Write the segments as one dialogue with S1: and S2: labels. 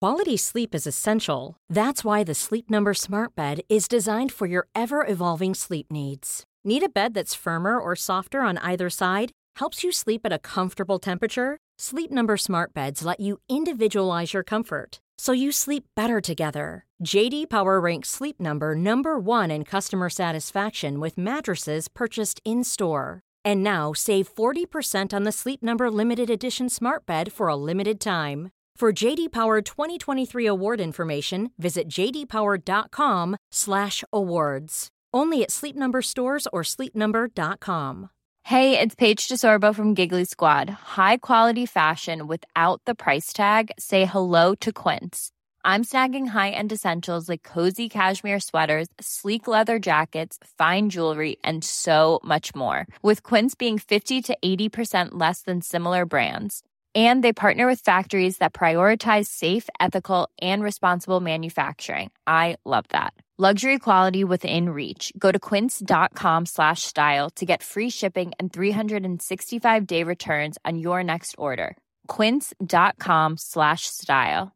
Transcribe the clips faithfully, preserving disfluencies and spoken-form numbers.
S1: Quality sleep is essential. That's why the Sleep Number Smart Bed is designed for your ever-evolving sleep needs. Need a bed that's firmer or softer on either side? Helps you sleep at a comfortable temperature? Sleep Number Smart Beds let you individualize your comfort, so you sleep better together. J D Power ranks Sleep Number number one in customer satisfaction with mattresses purchased in-store. And now, save forty percent on the Sleep Number Limited Edition Smart Bed for a limited time. For J D Power twenty twenty-three award information, visit j d power dot com slash awards. Only at Sleep Number stores or sleep number dot com.
S2: Hey, it's Paige DeSorbo from Giggly Squad. High quality fashion without the price tag. Say hello to Quince. I'm snagging high-end essentials like cozy cashmere sweaters, sleek leather jackets, fine jewelry, and so much more. With Quince being fifty to eighty percent less than similar brands. And they partner with factories that prioritize safe, ethical, and responsible manufacturing. I love that. Luxury quality within reach. Go to quince.com slash style to get free shipping and three sixty-five day returns on your next order. Quince.com slash style.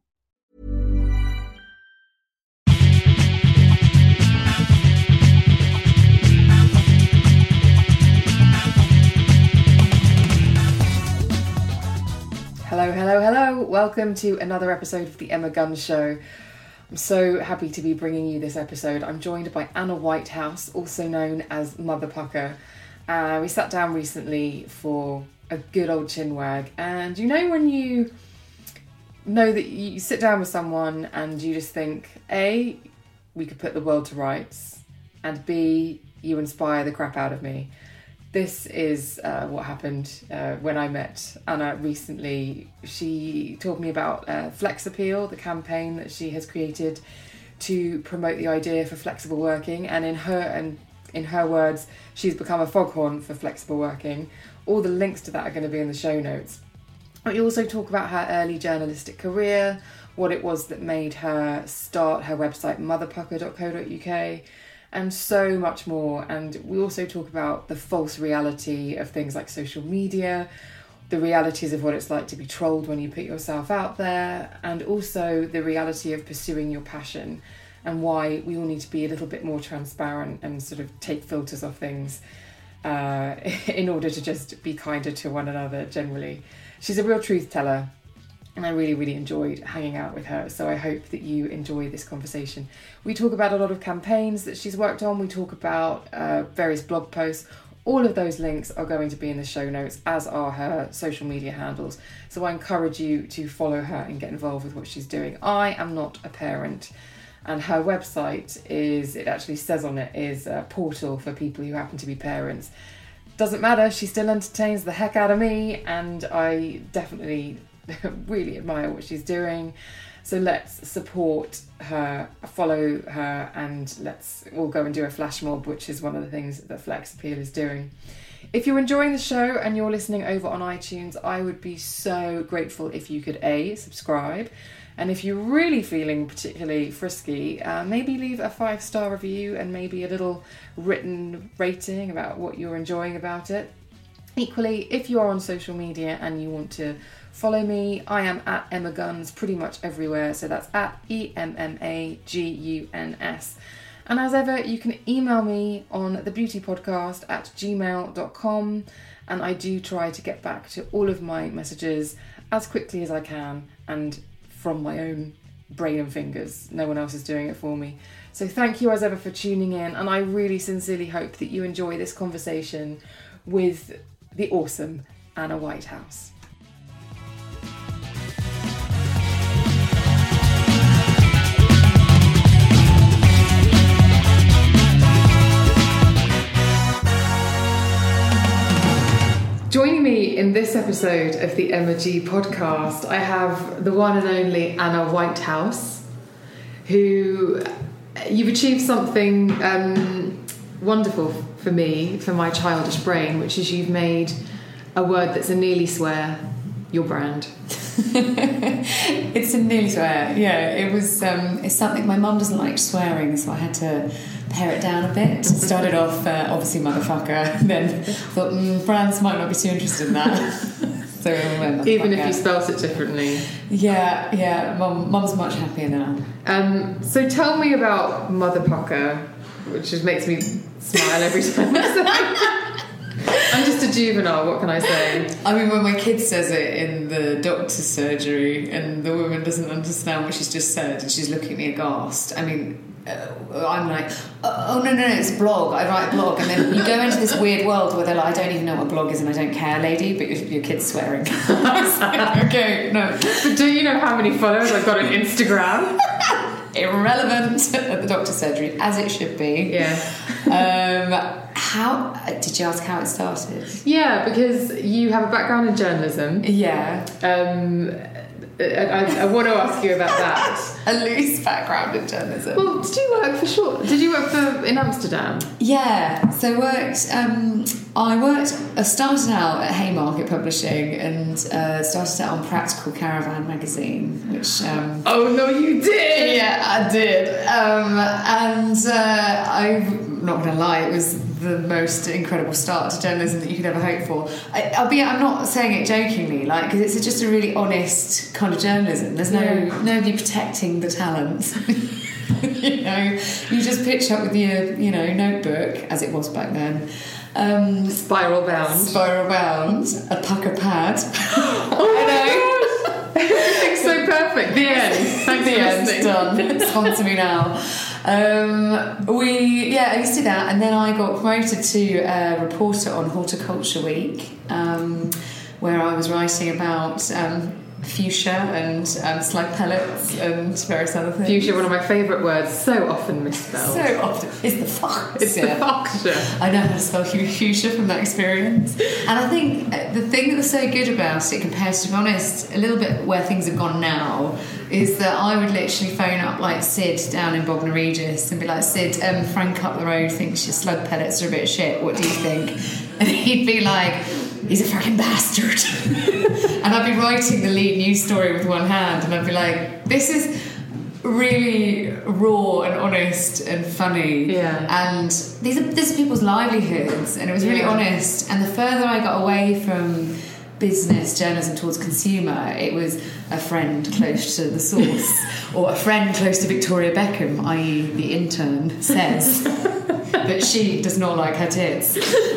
S3: Hello, hello, hello. Welcome to another episode of The Emma Guns Show. I'm so happy to be bringing you this episode. I'm joined by Anna Whitehouse, also known as Mother Pucker. Uh, we sat down recently for a good old chinwag, and you know when you know that you sit down with someone and you just think, A, we could put the world to rights, and B, you inspire the crap out of me. This is uh, what happened uh, when I met Anna recently. She told me about uh, Flex Appeal, the campaign that she has created to promote the idea for flexible working, and in her and in her words, she's become a foghorn for flexible working. All the links to that are going to be in the show notes. We also talk about her early journalistic career, what it was that made her start her website mother pucker dot co dot u k, and so much more. And we also talk about the false reality of things like social media, the realities of what it's like to be trolled when you put yourself out there, and also the reality of pursuing your passion and why we all need to be a little bit more transparent and sort of take filters off things uh, in order to just be kinder to one another generally. She's a real truth teller, and I really, really enjoyed hanging out with her. So I hope that you enjoy this conversation. We talk about a lot of campaigns that she's worked on. We talk about uh, various blog posts. All of those links are going to be in the show notes, as are her social media handles. So I encourage you to follow her and get involved with what she's doing. I am not a parent, and her website is, it actually says on it, is a portal for people who happen to be parents. Doesn't matter, she still entertains the heck out of me, and I definitely really admire what she's doing. So let's support her, follow her, and let's all go and do a flash mob, which is one of the things that Flex Appeal is doing. If you're enjoying the show and you're listening over on iTunes, I would be so grateful if you could A, subscribe, and if you're really feeling particularly frisky, uh, maybe leave a five-star review and maybe a little written rating about what you're enjoying about it. Equally, if you are on social media and you want to follow me, I am at Emma Guns pretty much everywhere. So that's at E M M A G U N S. And as ever, you can email me on the beauty podcast at gmail dot com. And I do try to get back to all of my messages as quickly as I can and from my own brain and fingers. No one else is doing it for me. So thank you as ever for tuning in. And I really sincerely hope that you enjoy this conversation with the awesome Anna Whitehouse. Joining me in this episode of the Emma G podcast, I have the one and only Anna Whitehouse, who you've achieved something um, wonderful for me, for my childish brain, which is you've made a word that's a nearly swear your brand.
S4: It's a nearly swear, yeah. It was. Um, it's something my mum doesn't like swearing, so I had to pare it down a bit. Started off uh, obviously motherfucker, then thought mm, brands might not be too interested in that. So we went Mother
S3: Even
S4: Pucker.
S3: if you spelt it differently.
S4: Yeah, yeah. Mum, Mum's much happier now.
S3: Um, so tell me about Mother Pucker, which just makes me smile every time I say it. I'm just a juvenile, what can I say?
S4: I mean, when my kid says it in the doctor's surgery and the woman doesn't understand what she's just said and she's looking at me aghast, I mean, uh, I'm like, oh, no, no, no, it's a blog. I write a blog. And then you go into this weird world where they're like, I don't even know what a blog is and I don't care, lady, but your, your kid's swearing. Like, okay, no.
S3: But do you know how many followers I've got on Instagram?
S4: Irrelevant at the doctor's surgery, as it should be.
S3: Yeah.
S4: Um, how did you ask how it started?
S3: Yeah, because you have a background in journalism.
S4: Yeah.
S3: Um, I, I, I want to ask you about that.
S4: A loose background in journalism.
S3: Well, did you work for short? Did you work for in Amsterdam?
S4: Yeah, so I worked. Um, I worked. I started out at Haymarket Publishing and uh, started out on Practical Caravan magazine, which. Um,
S3: Oh no, you did!
S4: Yeah, I did. Um, and uh, I'm not going to lie, it was the most incredible start to journalism that you could ever hope for. I, I'll be. I'm not saying it jokingly, like because it's just a really honest kind of journalism. There's no
S3: Yeah.
S4: nobody protecting the talent. You know, you just pitch up with your you know notebook as it was back then. Um,
S3: Spiral bound.
S4: Spiral bound, a pucker pad.
S3: Oh I know. Everything's so perfect. The end. Thanks
S4: The
S3: for
S4: end.
S3: listening.
S4: Done. Sponsor me now. Um, we yeah, I used to do that, and then I got promoted to a reporter on Horticulture Week, um, where I was writing about um, fuchsia and um, slug pellets and various other things.
S3: Fuchsia, one of my favourite words, so often misspelled.
S4: So often. It's the fox.
S3: It's the fuchsia.
S4: I know how to spell fuchsia from that experience. And I think the thing that was so good about it, compared to, to be honest, a little bit where things have gone now, is that I would literally phone up like Sid down in Bognor Regis and be like, Sid, um, Frank up the road thinks your slug pellets are a bit of shit. What do you think? And he'd be like, he's a fucking bastard. And I'd be writing the lead news story with one hand and I'd be like, this is really raw and honest and funny.
S3: Yeah.
S4: And these are, these are people's livelihoods and it was really
S3: Yeah.
S4: honest. And the further I got away from business journalism towards consumer, it was a friend close to the source or a friend close to Victoria Beckham, that is the intern says that she does not like her tits.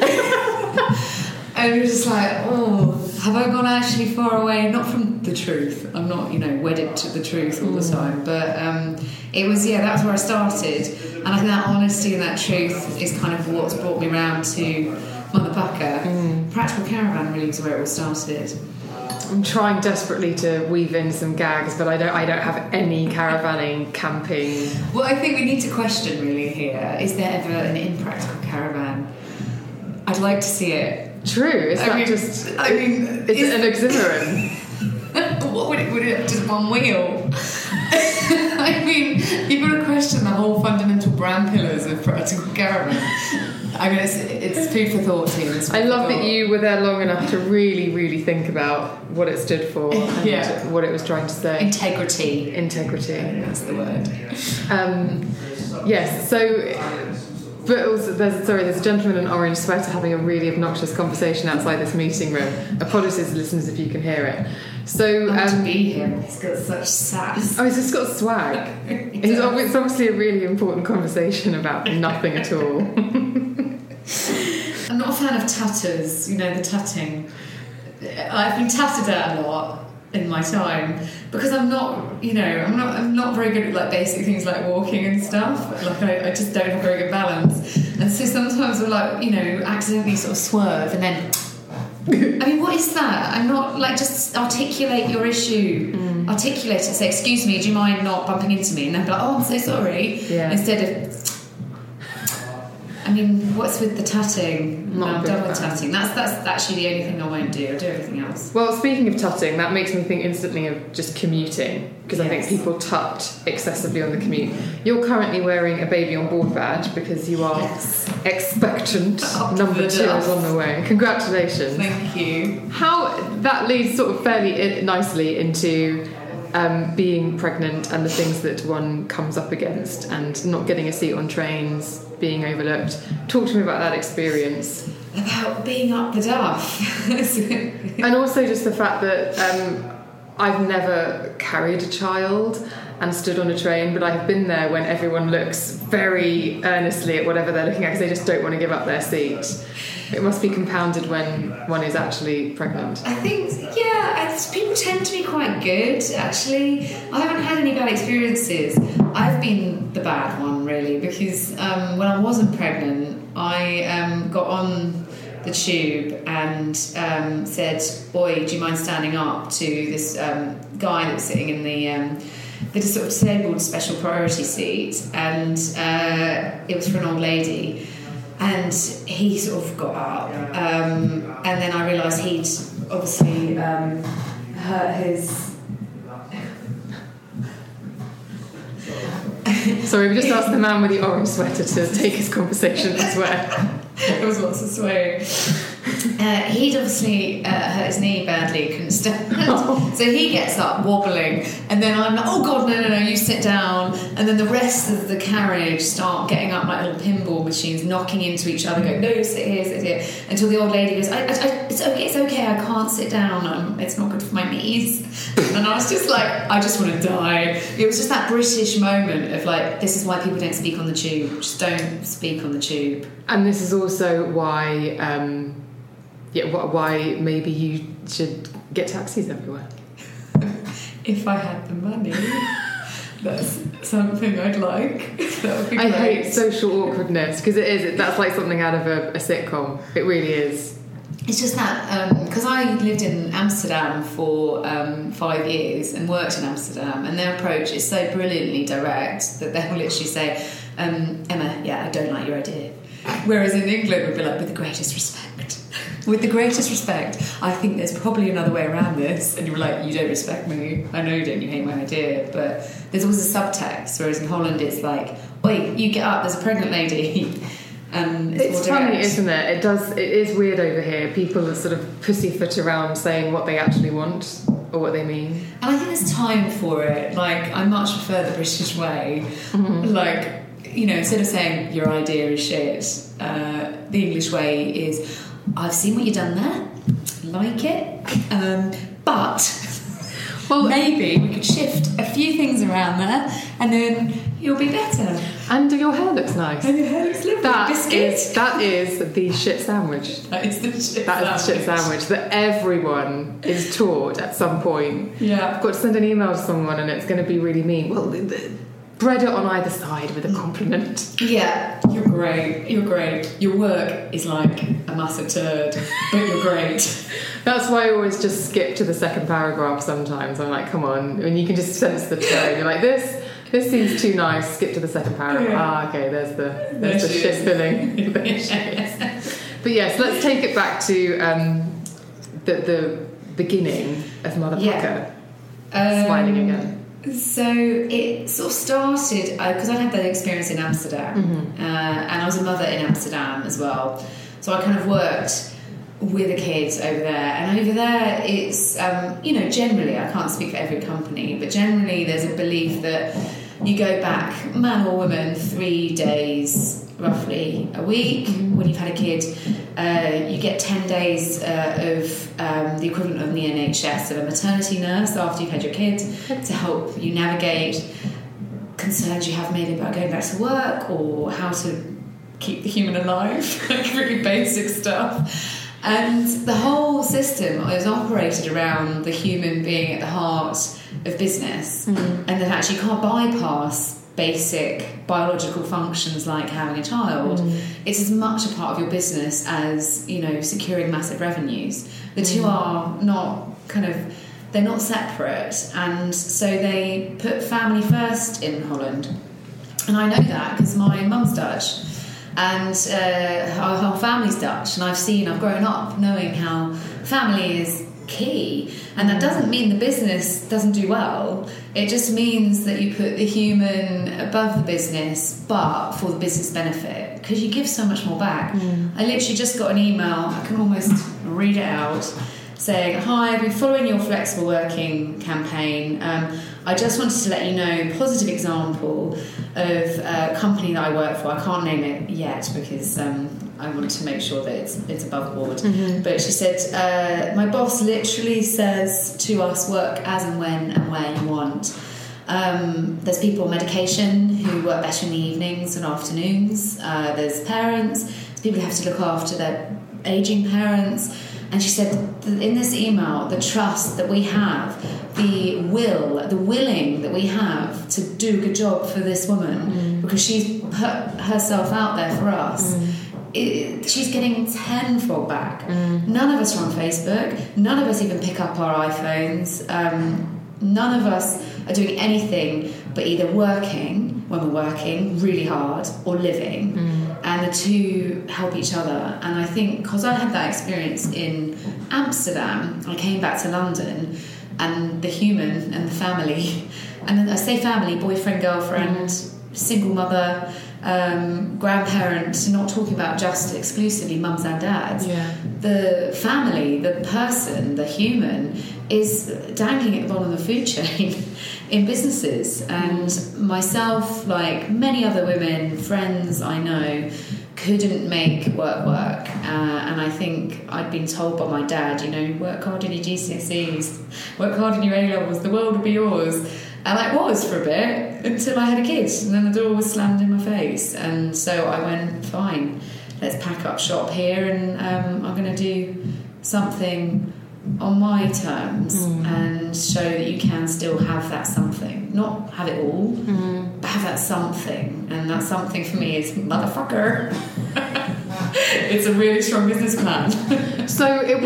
S4: And it was just like, oh, have I gone actually far away? Not from the truth. I'm not, you know, wedded to the truth all the time. But um, it was, yeah, that's where I started. And I think that honesty and that truth is kind of what's brought me around to Mother Pucker. Mm. Practical Caravan really is where it all started.
S3: I'm trying desperately to weave in some gags, but I don't. I don't have any caravanning, camping.
S4: Well, I think we need to question really here: is there ever an impractical caravan? I'd like to see it.
S3: True. Is
S4: I
S3: that
S4: mean,
S3: just?
S4: I mean,
S3: is
S4: is,
S3: it an oxymoron?
S4: what would it? Would it have just one wheel? I mean, you've got to question the whole fundamental brand pillars of Practical Caravan. I mean, it's, it's food for thought here.
S3: I love that you were there long enough to really, really think about what it stood for and
S4: Yeah.
S3: what it was trying to say.
S4: Integrity.
S3: Integrity.
S4: That's the word.
S3: Um, yes, so... But also, there's, sorry, there's a gentleman in an orange sweater having a really obnoxious conversation outside this meeting room. Apologies, listeners, if you can hear it. So,
S4: Um, to
S3: um,
S4: be him. He's got such sass.
S3: oh, he's just got swag.
S4: He
S3: He's,
S4: does.
S3: it's obviously a really important conversation about nothing at all.
S4: I'm not a fan of tutters, you know, the tutting. I've been tutted at a lot in my time because I'm not, you know, I'm not I'm not very good at like basic things like walking and stuff. Like I, I just don't have very good balance. And so sometimes we'll like, you know, accidentally sort of swerve and then I mean, what is that? I'm not like just articulate your issue. Mm. Articulate it. Say, excuse me, do you mind not bumping into me? And then be like, oh, I'm so sorry.
S3: Yeah.
S4: Instead of I mean, what's with the tutting?
S3: Not
S4: No,
S3: a
S4: I'm
S3: big
S4: done with
S3: fan.
S4: tutting. That's that's actually the only thing I won't do. I'll do everything else.
S3: Well, speaking of tutting, that makes me think instantly of just commuting, because I think
S4: Yes.
S3: people tut excessively on the commute. You're currently wearing a baby on board badge because you are
S4: Yes.
S3: expectant.
S4: Up
S3: Number
S4: the
S3: two
S4: duff.
S3: is on the way. Congratulations.
S4: Thank you.
S3: How that leads sort of fairly i- nicely into um, being pregnant and the things that one comes up against, and not getting a seat on trains, being overlooked. Talk to me about that experience.
S4: about being up the duff.
S3: And also just the fact that um, I've never carried a child and stood on a train, but I've been there when everyone looks very earnestly at whatever they're looking at because they just don't want to give up their seat. It must be compounded when one is actually pregnant.
S4: I think, yeah, I, people tend to be quite good, actually. I haven't had any bad experiences. I've been the bad one, really, because um, when I wasn't pregnant, I um, got on the tube and um, said, "Oi, do you mind standing up?" to this um, guy that was sitting in the... Um, the sort of disabled special priority seat, and uh, it was for an old lady, and he sort of got up, um, and then I realised he'd obviously um, hurt his...
S3: Sorry, we just asked the man with the orange sweater to take his conversation elsewhere.
S4: There was lots of swearing. Uh, he'd obviously uh, hurt his knee badly, couldn't stand. Oh. So he gets up wobbling, and then I'm like, "Oh God, no, no, no! You sit down." And then the rest of the carriage start getting up like little pinball machines, knocking into each other, going, "No, sit here, sit here," until the old lady goes, I, I, I, "It's okay, it's okay. I can't sit down. Um, it's not good for my knees." And I was just like, I just want to die. It was just that British moment of like, this is why people don't speak on the tube. Just don't speak on the tube.
S3: And this is also why. Um, Yeah, why maybe you should get taxis everywhere.
S4: If I had the money, that's something I'd like. That would be great.
S3: I hate social awkwardness because it is. That's like something out of a, a sitcom. It really is.
S4: It's just that because um, I lived in Amsterdam for um, five years and worked in Amsterdam, and their approach is so brilliantly direct that they'll literally say, um, "Emma, yeah, I don't like your idea." Whereas in England, we'd be like, "With the greatest respect." With the greatest respect, I think there's probably another way around this. And you were like, "You don't respect me. I know you don't. You hate my idea." But there's always a subtext. Whereas in Holland, it's like, "Oi, you get up. There's a pregnant lady." And it's,
S3: it's funny, isn't it? It does. It is weird over here. People are sort of pussyfoot around saying what they actually want or what they mean.
S4: And I think there's time for it. Like, I much prefer the British way. Mm-hmm. Like, you know, instead of saying your idea is shit, uh, the English way is, "I've seen what you've done there, like it, um, but well, maybe we could shift a few things around there, and then you'll be better.
S3: And your hair looks nice.
S4: And your hair looks lovely.
S3: That
S4: Biscuit.
S3: is that is the shit sandwich.
S4: That is the shit
S3: that
S4: sandwich.
S3: is the shit sandwich that everyone is taught at some point.
S4: Yeah,
S3: I've got to send an email to someone, and it's going to be really mean. Well, the, the, bread it on either side with a compliment.
S4: Yeah, you're great. You're great. Your work is like a massive turd, but you're great.
S3: That's why I always just skip to the second paragraph sometimes. I'm like, come on. And you can just sense the tone. You're like, this this seems too nice. Skip to the second paragraph.
S4: Yeah.
S3: Ah, okay, there's the, there's
S4: there
S3: the shit
S4: is.
S3: filling. There she is. But yes, let's take it back to um, the, the beginning of Mother Pucker.
S4: Um,
S3: Smiling again.
S4: So it sort of started because uh, I'd had that experience in Amsterdam,
S3: mm-hmm.
S4: uh, and I was a mother in Amsterdam as well. So I kind of worked with the kids over there, and over there it's um, you know, generally, I can't speak for every company, but generally there's a belief that you go back, man or woman, three days roughly a week. Mm-hmm. When you've had a kid, uh, you get ten days uh, of um, the equivalent of the N H S of a maternity nurse after you've had your kid to help you navigate concerns you have maybe about going back to work or how to keep the human alive, like really basic stuff. And the whole system is operated around the human being at the heart of business, mm-hmm. and that actually you can't bypass basic biological functions like having a child. Mm. It's as much a part of your business as, you know, securing massive revenues. The mm. two are not kind of, they're not separate, and so they put family first in Holland. And I know that because my mum's Dutch and uh, our whole family's Dutch, and I've seen, I've grown up knowing how family is key, and that doesn't mean the business doesn't do well. It just means that you put the human above the business, but for the business benefit, because you give so much more back. Mm. I literally just got an email, I can almost read it out, saying, "Hi, I've been following your flexible working campaign. Um, I just wanted to let you know, positive example of a company that I work for. I can't name it yet because um, I want to make sure that it's it's above board.
S3: Mm-hmm.
S4: But she said, uh, my boss literally says to us, work as and when and where you want. Um, there's people on medication who work better in the evenings and afternoons. Uh, there's parents, there's people who have to look after their ageing parents. And she said, in this email, the trust that we have, the will, the willing that we have to do a good job for this woman, mm. because she's put herself out there for us, mm. it, she's getting tenfold back. Mm. None of us are on Facebook. None of us even pick up our iPhones. Um, none of us are doing anything but either working, when we're working, really hard, or living. Mm. And the two help each other. And I think because I had that experience in Amsterdam, I came back to London, and the human and the family, and I say family, boyfriend, girlfriend, mm. single mother, um, grandparent, not talking about just exclusively mums and dads. Yeah. The family, the person, the human is dangling at the bottom of the food chain in businesses. And myself, like many other women, friends I know, couldn't make work work. Uh, and I think I'd been told by my dad, you know, work hard in your G C S Es, work hard in your A-levels, the world will be yours. And I was for a bit, until I had a kid, and then the door was slammed in my face. And so I went, fine, let's pack up shop here, and um, I'm going to do something on my terms, mm. and show that you can still have that something. Not have it all, mm. but have that something. And that something for me is motherfucker. It's a really strong business plan.
S3: So it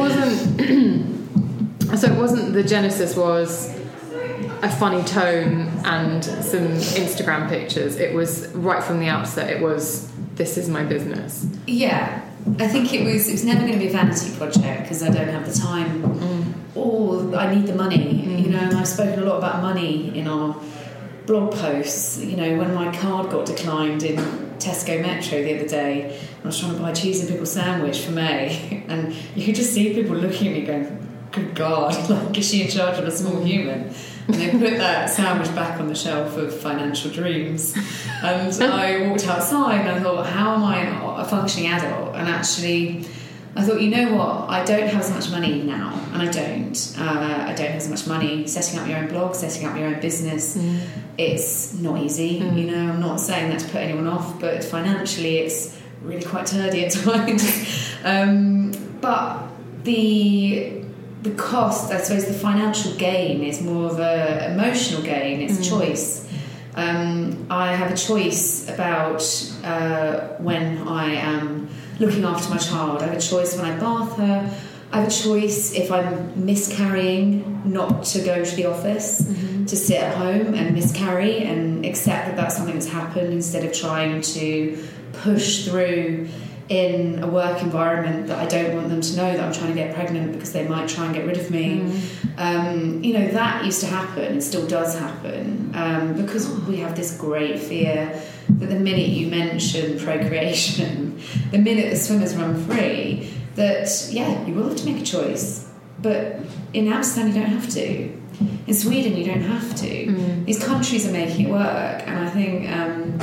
S3: wasn't so it wasn't the genesis was a funny tone and some Instagram pictures. It was right from the outset, it was, this is my business.
S4: Yeah. I think it was it was never going to be a vanity project, because I don't have the time, mm. or I need the money, mm. you know. And I've spoken a lot about money in our blog posts. You know, when my card got declined in Tesco Metro the other day, I was trying to buy a cheese and pickle sandwich for May, and you could just see people looking at me going, good God, like, is she in charge of a small human? And they put that sandwich back on the shelf of financial dreams. And I walked outside and I thought, how am I a functioning adult? And actually, I thought, you know what? I don't have as much money now. And I don't. Uh, I don't have as much money. Setting up your own blog, setting up your own business, mm. it's not easy. Mm. You know, I'm not saying that to put anyone off, but financially it's really quite turdy at times. um, but the... The cost, I suppose, the financial gain is more of a emotional gain. It's mm. a choice. Um, I have a choice about uh, when I am looking after my child. I have a choice when I bath her. I have a choice if I'm miscarrying not to go to the office, mm-hmm. to sit at home and miscarry and accept that that's something that's happened, instead of trying to push through in a work environment that I don't want them to know that I'm trying to get pregnant, because they might try and get rid of me. Mm. Um, you know, that used to happen and still does happen, um, because we have this great fear that the minute you mention procreation, the minute the swimmers run free, that, yeah, you will have to make a choice. But in Amsterdam, you don't have to. In Sweden, you don't have to. Mm. These countries are making it work, and I think... Um,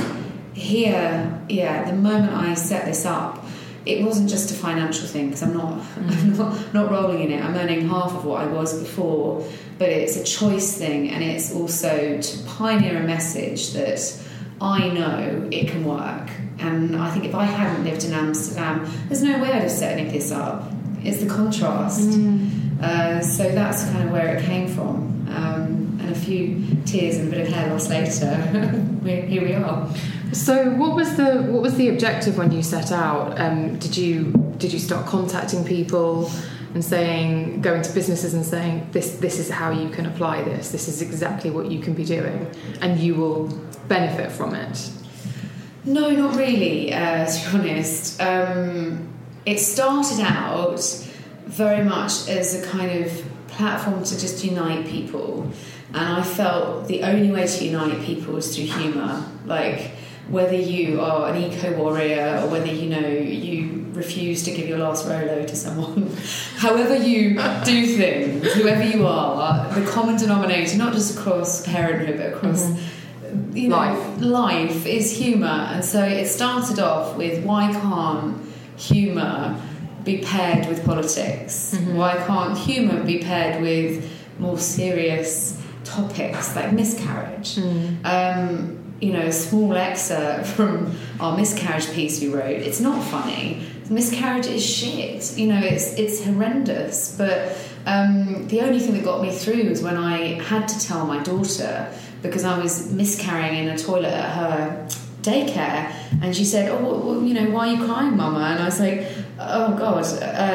S4: Here, yeah, the moment I set this up, it wasn't just a financial thing, because I'm not, mm. I'm not not rolling in it. I'm earning half of what I was before, but it's a choice thing, and it's also to pioneer a message that I know it can work. And I think if I hadn't lived in Amsterdam, there's no way I'd have set any of this up. It's the contrast. Mm. Uh, so that's kind of where it came from. Um, and a few tears and a bit of hair loss later, we, here we are.
S3: So, what was the what was the objective when you set out? Um, did you did you start contacting people and saying, going to businesses and saying, this this is how you can apply this. This is exactly what you can be doing, and you will benefit from it?
S4: No, not really. Uh, to be honest, um, it started out very much as a kind of platform to just unite people, and I felt the only way to unite people is through humour. Like, whether you are an eco-warrior or whether, you know, you refuse to give your last Rolo to someone, however you do things, whoever you are, the common denominator, not just across parenthood but across mm-hmm. you know,
S3: life.
S4: life is humour. And so it started off with, why can't humour be paired with politics? Mm-hmm. Why can't humour be paired with more serious topics like miscarriage? Mm. Um, you know, a small excerpt from our miscarriage piece we wrote. It's not funny. Miscarriage is shit. You know, it's it's horrendous. But um, the only thing that got me through was when I had to tell my daughter, because I was miscarrying in a toilet at her daycare, and she said, "Oh, well, you know, why are you crying, Mama?" And I was like, "Oh God,"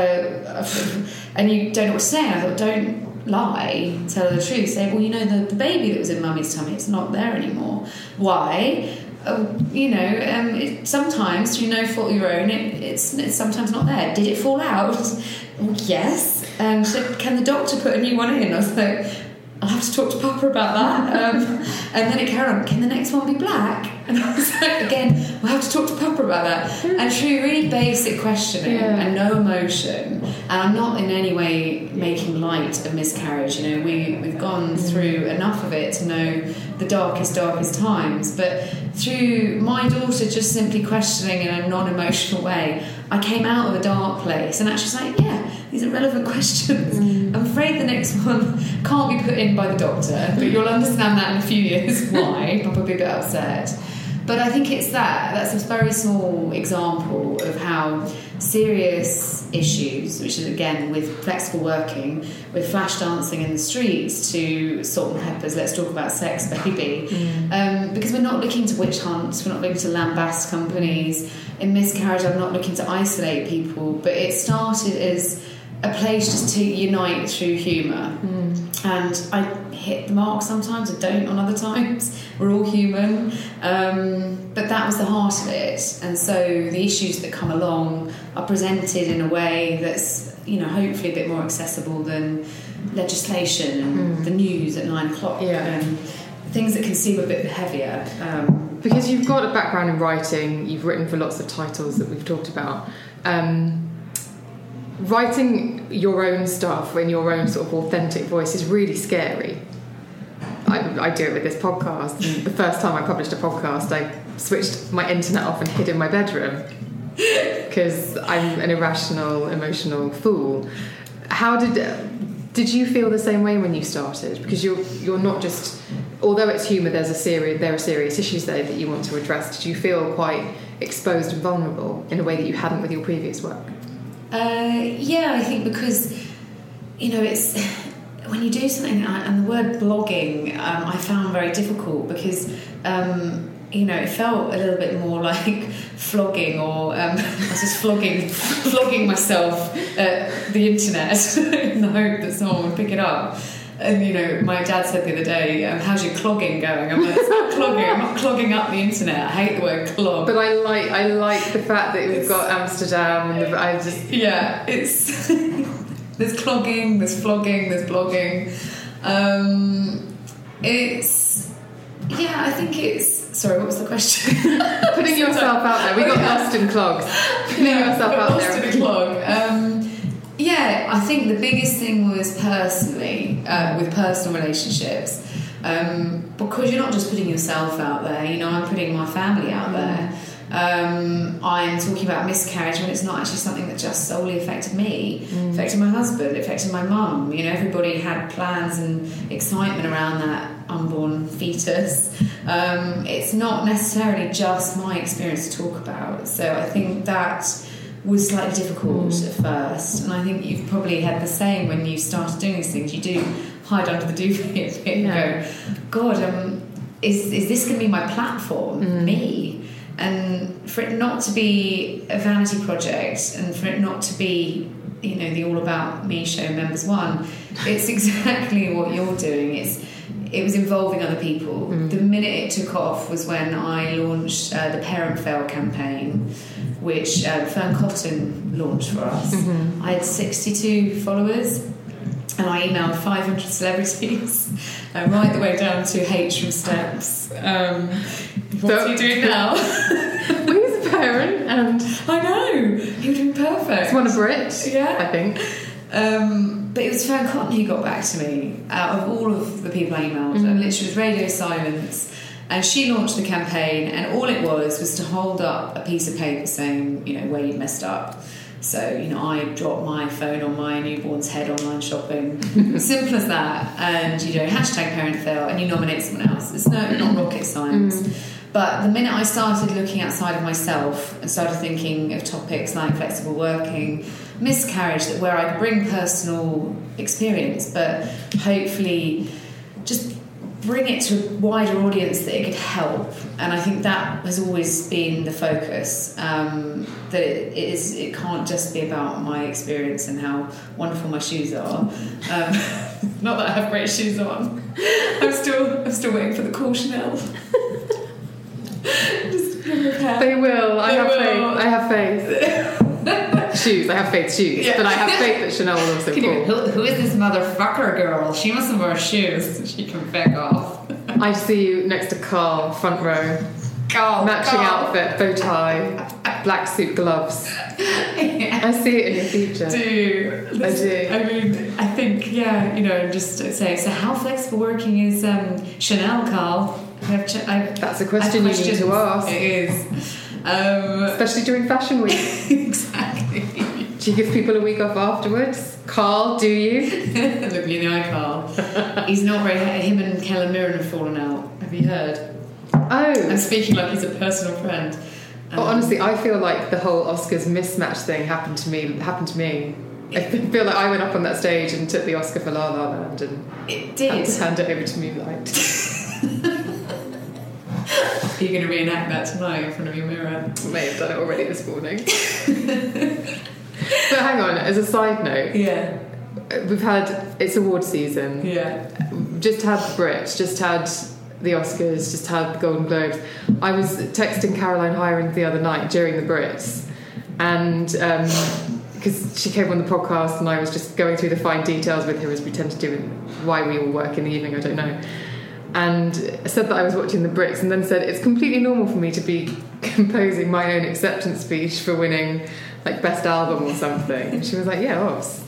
S4: uh, and you don't know what to say. And I thought, don't lie, tell her the truth. Say, well, you know, the, the baby that was in Mummy's tummy, it's not there anymore. Why? Uh, you know, um, it, sometimes through no fault of your own, it, it's, it's sometimes not there. Did it fall out? Well, yes. And she said, can the doctor put a new one in? I was like, I'll have to talk to Papa about that. Um, and then it carried on, can the next one be black? And I was like, again, we'll have to talk to Papa about that. And through really basic questioning yeah. and no emotion, and I'm not in any way making light of miscarriage, you know, we, we've gone through enough of it to know the darkest, darkest times, but through my daughter just simply questioning in a non-emotional way, I came out of a dark place and actually was like, yeah, these are relevant questions. Mm. I'm afraid the next one can't be put in by the doctor, but you'll understand that in a few years why. Papa will be a bit upset. But I think it's that. That's a very small example of how serious issues, which is, again, with flexible working, with flash dancing in the streets to Salt and Pepper's Let's Talk About Sex, Baby. Mm. Um, because we're not looking to witch hunt, we're not looking to lambast companies. In miscarriage, I'm not looking to isolate people, but it started as a place just to unite through humour. Mm. And I hit the mark sometimes, I don't on other times. We're all human. Um, but that was the heart of it. And so the issues that come along are presented in a way that's, you know, hopefully a bit more accessible than legislation and mm. the news at nine o'clock yeah. and things that can seem a bit heavier. Um,
S3: because you've got a background in writing, you've written for lots of titles that we've talked about. Um, writing your own stuff in your own sort of authentic voice is really scary. I, I do it with this podcast, and the first time I published a podcast I switched my internet off and hid in my bedroom because I'm an irrational, emotional fool. How did did you feel the same way when you started? Because you're you're not just, although it's humour, there's a serious there are serious issues there that you want to address. Did you feel quite exposed and vulnerable in a way that you hadn't with your previous work?
S4: Uh, yeah, I think because, you know, it's when you do something, and the word blogging um, I found very difficult because um, you know, it felt a little bit more like flogging, or um, I was just flogging flogging myself at the internet in the hope that someone would pick it up. And, you know, my dad said the other day, um, how's your clogging going? I'm like, it's not clogging, I'm not clogging up the internet. I hate the word clog.
S3: But I like I like the fact that we've got Amsterdam, and the, I just...
S4: Yeah, it's... there's clogging, there's flogging, there's blogging. Um, it's... Yeah, I think it's... Sorry, what was the question?
S3: Putting yourself out there. We got lost in clogs. Putting
S4: yeah,
S3: yourself out
S4: lost
S3: there.
S4: in a clog. Um, Yeah, I think the biggest thing was personally, uh, with personal relationships, um, because you're not just putting yourself out there, you know, I'm putting my family out there. Um, I'm talking about miscarriage when it's not actually something that just solely affected me. Mm. It affected my husband, it affected my mum. You know, everybody had plans and excitement around that unborn fetus. Um, it's not necessarily just my experience to talk about. So I think that was slightly difficult mm. at first, and I think you've probably had the same when you started doing these things. You do hide under the duvet a bit and go, God, um, is is this going to be my platform, mm. me? And for it not to be a vanity project, and for it not to be, you know, the All About Me show Members One, it's exactly what you're doing. It's it was involving other people. Mm. The minute it took off was when I launched uh, the Parent Fail campaign, which uh, Fern Cotton launched for us. Mm-hmm. I had sixty-two followers, and I emailed five hundred celebrities, uh, right the way down to H from Steps. Um, what's so, he doing now?
S3: He's a parent, and
S4: I know he would have been perfect.
S3: He's won a Brit,
S4: yeah,
S3: I think.
S4: Um, but it was Fern Cotton who got back to me out of all of the people I emailed. Mm-hmm. And literally, it was radio silence. And she launched the campaign, and all it was was to hold up a piece of paper saying, you know, where you messed up. So, you know, I dropped my phone on my newborn's head online shopping. Simple as that. And, you know, hashtag parent fail, and you nominate someone else. It's no, not rocket science. Mm. But the minute I started looking outside of myself and started thinking of topics like flexible working, miscarriage, that where I could bring personal experience, but hopefully just bring it to a wider audience that it could help. And I think that has always been the focus, um, that it, it is it can't just be about my experience and how wonderful my shoes are. Um, not that I have great shoes on. I'm still I'm still waiting for the cool Chanel. Just
S3: they will. I
S4: they
S3: have
S4: will.
S3: faith. I have faith. Shoes. I have faith. Shoes. Yeah. But I have faith that Chanel will also
S4: cool.
S3: You,
S4: who, who is this motherfucker girl? She mustn't wear shoes. She can back off.
S3: I see you next to Carl, front row.
S4: Carl,
S3: matching
S4: Carl.
S3: outfit, bow tie, black suit, gloves. Yeah. I see it in your future.
S4: Do
S3: I do.
S4: I mean, I think yeah. You know, just say so. How flexible working is um, Chanel, Carl? I have ch- I,
S3: That's a question you need to ask.
S4: It is. Um,
S3: Especially during Fashion Week.
S4: Exactly.
S3: Do you give people a week off afterwards? Carl, do you?
S4: Look me in the eye, Carl. He's not very... Him and Helen Mirren have fallen out. Have you heard?
S3: Oh.
S4: I'm speaking like he's a personal friend. Um,
S3: well, honestly, I feel like the whole Oscars mismatch thing happened to me. Happened to me. I feel like I went up on that stage and took the Oscar for La La Land and
S4: it did.
S3: had to hand it over to Moonlight.
S4: Are you going to reenact that tonight in front of your mirror?
S3: I may have done it already this morning. But hang on, as a side note,
S4: yeah,
S3: we've had it's award season.
S4: Yeah,
S3: just had the Brits, just had the Oscars, just had the Golden Globes. I was texting Caroline Hirons the other night during the Brits, and because um, she came on the podcast, and I was just going through the fine details with her as we tend to do, and why we all work in the evening, I don't know. And said that I was watching the Brits, and then said it's completely normal for me to be composing my own acceptance speech for winning like best album or something. And she was like, yeah, obs.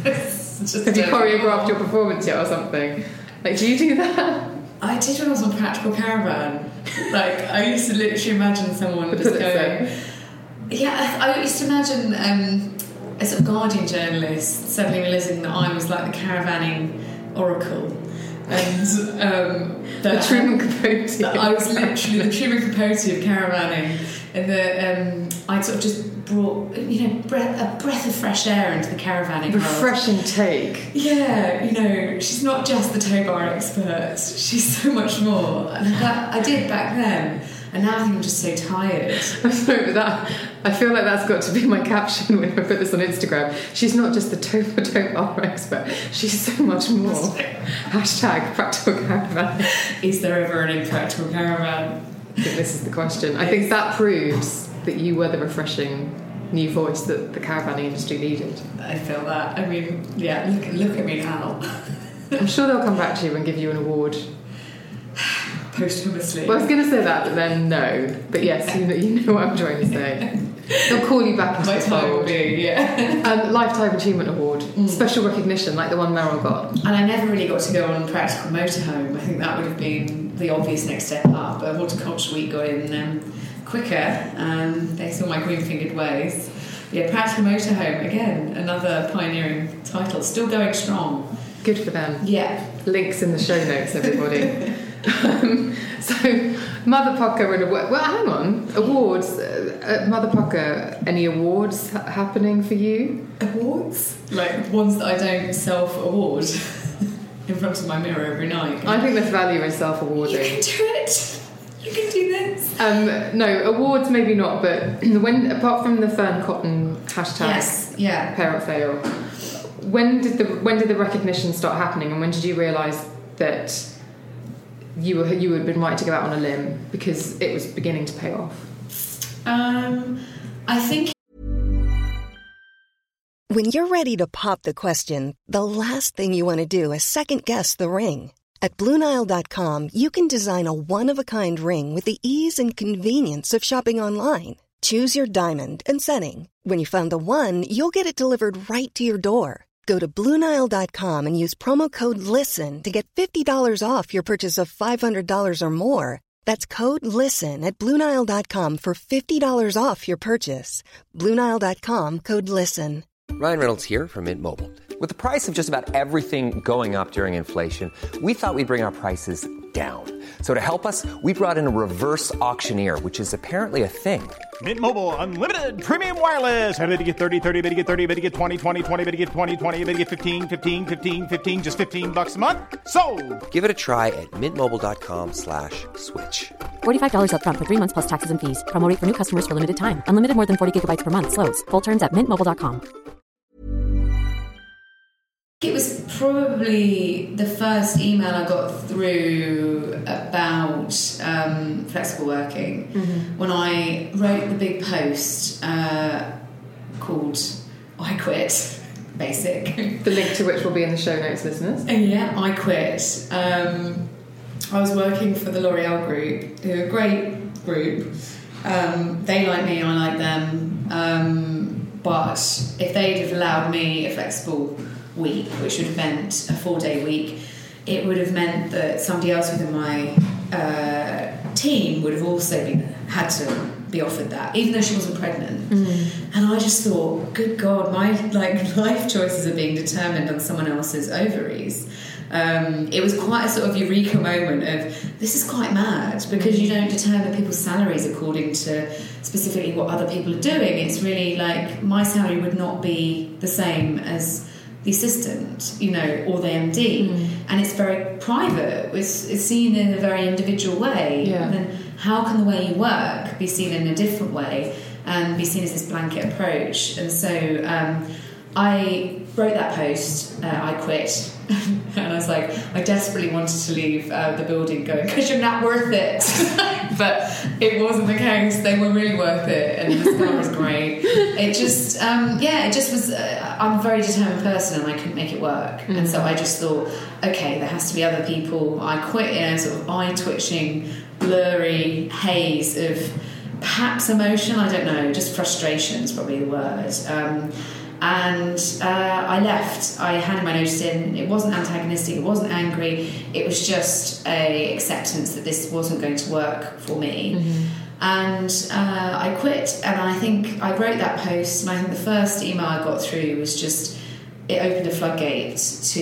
S3: Have you choreographed your performance yet or something? Like, do you do that?
S4: I did when I was on Practical Caravan. Like, I used to literally imagine someone just going... Yeah, I, I used to imagine um, a sort of Guardian journalist suddenly realising that I was like the caravanning oracle. And um,
S3: the Truman Capote.
S4: I was literally the Truman Capote of caravanning, and that um, I sort of just brought, you know, breath, a breath of fresh air into the caravanning
S3: refreshing
S4: world.
S3: Take.
S4: Yeah, you know, she's not just the tow bar expert; she's so much more. And that I did back then, and now I think I'm just so tired.
S3: I'm sorry, but that I feel like that's got to be my caption when I put this on Instagram. She's not just the tow bar expert; she's so much more. Hashtag Practical Caravan.
S4: Is there ever an impractical caravan?
S3: I think this is the question. I think that proves that you were the refreshing new voice that the caravanning industry needed.
S4: I feel that. I mean, yeah, look, look at me now.
S3: I'm sure they'll come back to you and give you an award.
S4: Posthumously.
S3: Well, I was going to say that, but then no. But yes, you know, you know what I'm trying to say. They'll call you back into
S4: My
S3: the
S4: time will
S3: fold.
S4: be, yeah.
S3: Um, Lifetime Achievement Award. Mm. Special recognition, like the one Meryl got.
S4: And I never really got to go on Practical Motorhome. I think that would have been the obvious next step up. But Horticulture Week got in um, quicker, and they saw my green-fingered ways. Yeah, Practical Motorhome, again, another pioneering title. Still going strong.
S3: Good for them.
S4: Yeah.
S3: Links in the show notes, everybody. um, so, Mother Pucker and award. Well, hang on. Awards. Uh, at Mother Pucker, any awards ha- happening for you?
S4: Awards? Like ones that I don't self-award in front of my mirror every night.
S3: I think there's value in self-awarding.
S4: You can do it. You can do this.
S3: Um, no, awards maybe not, but when apart from the Fern Cotton hashtag,
S4: yes, yeah,
S3: parent fail. When did the when did the recognition start happening, and when did you realise that you were you had been right to go out on a limb because it was beginning to pay off?
S4: Um, I think
S5: when you're ready to pop the question, the last thing you want to do is second guess the ring. At Blue Nile dot com, you can design a one-of-a-kind ring with the ease and convenience of shopping online. Choose your diamond and setting. When you find the one, you'll get it delivered right to your door. Go to Blue Nile dot com and use promo code LISTEN to get fifty dollars off your purchase of five hundred dollars or more. That's code LISTEN at Blue Nile dot com for fifty dollars off your purchase. Blue Nile dot com, code LISTEN.
S6: Ryan Reynolds here from Mint Mobile. With the price of just about everything going up during inflation, we thought we'd bring our prices down. So to help us, we brought in a reverse auctioneer, which is apparently a thing.
S7: Mint Mobile Unlimited Premium Wireless. How to get thirty, thirty, how to get thirty, how to get twenty, twenty, twenty, how to get twenty, twenty, how to get fifteen, fifteen, fifteen, fifteen, just fifteen bucks a month? Sold!
S6: Give it a try at mintmobile.com slash switch.
S8: forty-five dollars up front for three months plus taxes and fees. Promo rate for new customers for limited time. Unlimited more than forty gigabytes per month. Slows full terms at mint mobile dot com.
S4: It was probably the first email I got through about um, flexible working mm-hmm. when I wrote the big post uh, called I Quit, basic.
S3: The link to which will be in the show notes, listeners.
S4: And yeah, I quit. Um, I was working for the L'Oreal Group, who are a great group. Um, they like me, I like them. Um, but if they'd have allowed me a flexible week, which would have meant a four-day week, it would have meant that somebody else within my uh, team would have also been had to be offered that, even though she wasn't pregnant. Mm. And I just thought, good God, my like life choices are being determined on someone else's ovaries. Um, it was quite a sort of eureka moment of, this is quite mad, because you don't determine people's salaries according to specifically what other people are doing. It's really like, my salary would not be the same as the assistant, you know, or the M D, mm. and it's very private. It's, it's seen in a very individual way.
S3: Yeah.
S4: And then how can the way you work be seen in a different way and be seen as this blanket approach? And so um, I wrote that post. Uh, I quit, and I was like, I desperately wanted to leave uh, the building, going, because you're not worth it. But it wasn't the case. They were really worth it, and the scar was great. It just, um, yeah, it just was. Uh, I'm a very determined person, and I couldn't make it work. Mm-hmm. And so I just thought, okay, there has to be other people. I quit in a sort of eye-twitching, blurry haze of perhaps emotion. I don't know, just frustration is probably the word. Um, and uh, I left. I handed my notice in. It wasn't antagonistic, it wasn't angry, it was just a acceptance that this wasn't going to work for me. Mm-hmm. And uh, I quit, and I think I wrote that post, and I think the first email I got through was just, it opened a floodgate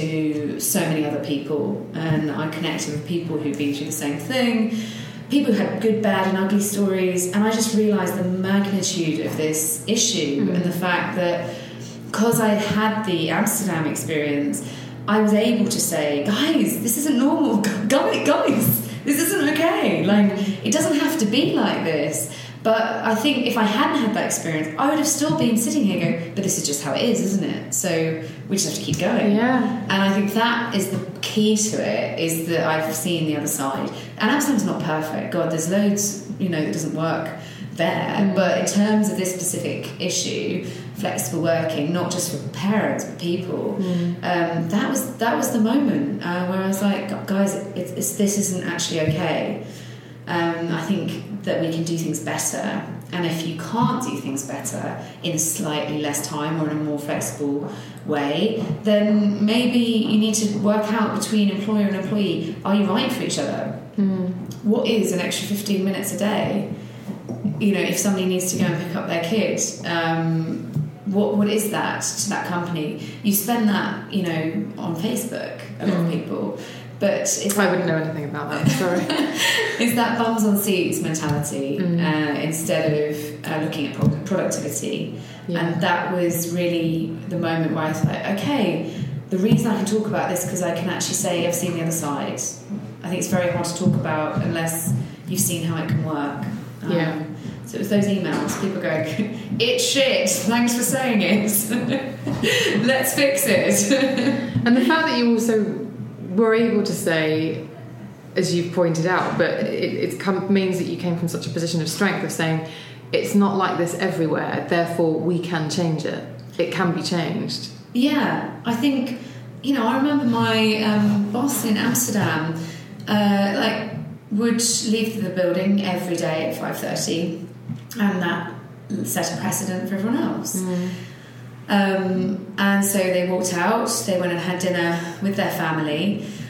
S4: to so many other people, and I connected with people who'd been through the same thing, people who had good, bad and ugly stories, and I just realised the magnitude of this issue. Mm-hmm. And the fact that because I had the Amsterdam experience, I was able to say, guys, this isn't normal. Guys, guys, this isn't okay. Like, it doesn't have to be like this. But I think if I hadn't had that experience, I would have still been sitting here going, but this is just how it is, isn't it? So we just have to keep going.
S3: Yeah.
S4: And I think that is the key to it, is that I've seen the other side. And Amsterdam's not perfect. God, there's loads, you know, that doesn't work there. Mm. But in terms of this specific issue, flexible working, not just for parents but people, mm. um, that was that was the moment uh, where I was like, guys, it's, it's, this isn't actually okay. Um, I think that we can do things better, and if you can't do things better in a slightly less time or in a more flexible way, then maybe you need to work out between employer and employee, are you right for each other? Mm. What is an extra fifteen minutes a day? You know, if somebody needs to go and pick up their kid, um, what what is that to that company? You spend that, you know, on Facebook, a lot mm. of people. But it's
S3: I wouldn't know anything about that, sorry.
S4: It's that bums on seats mentality mm. uh, instead of uh, looking at pro- productivity. Yeah. And that was really the moment where I was like, okay, the reason I can talk about this because I can actually say I've seen the other side. I think it's very hard to talk about unless you've seen how it can work. Um,
S3: yeah.
S4: So it was those emails, people going, it's shit, thanks for saying it. Let's fix it.
S3: And the fact that you also were able to say, as you've pointed out, but it, it come, means that you came from such a position of strength of saying, it's not like this everywhere, therefore we can change it. It can be changed.
S4: Yeah, I think, you know, I remember my um, boss in Amsterdam, uh, like, would leave the building every day at five thirty, and that set a precedent for everyone else. Mm. Um, and so they walked out, they went and had dinner with their family,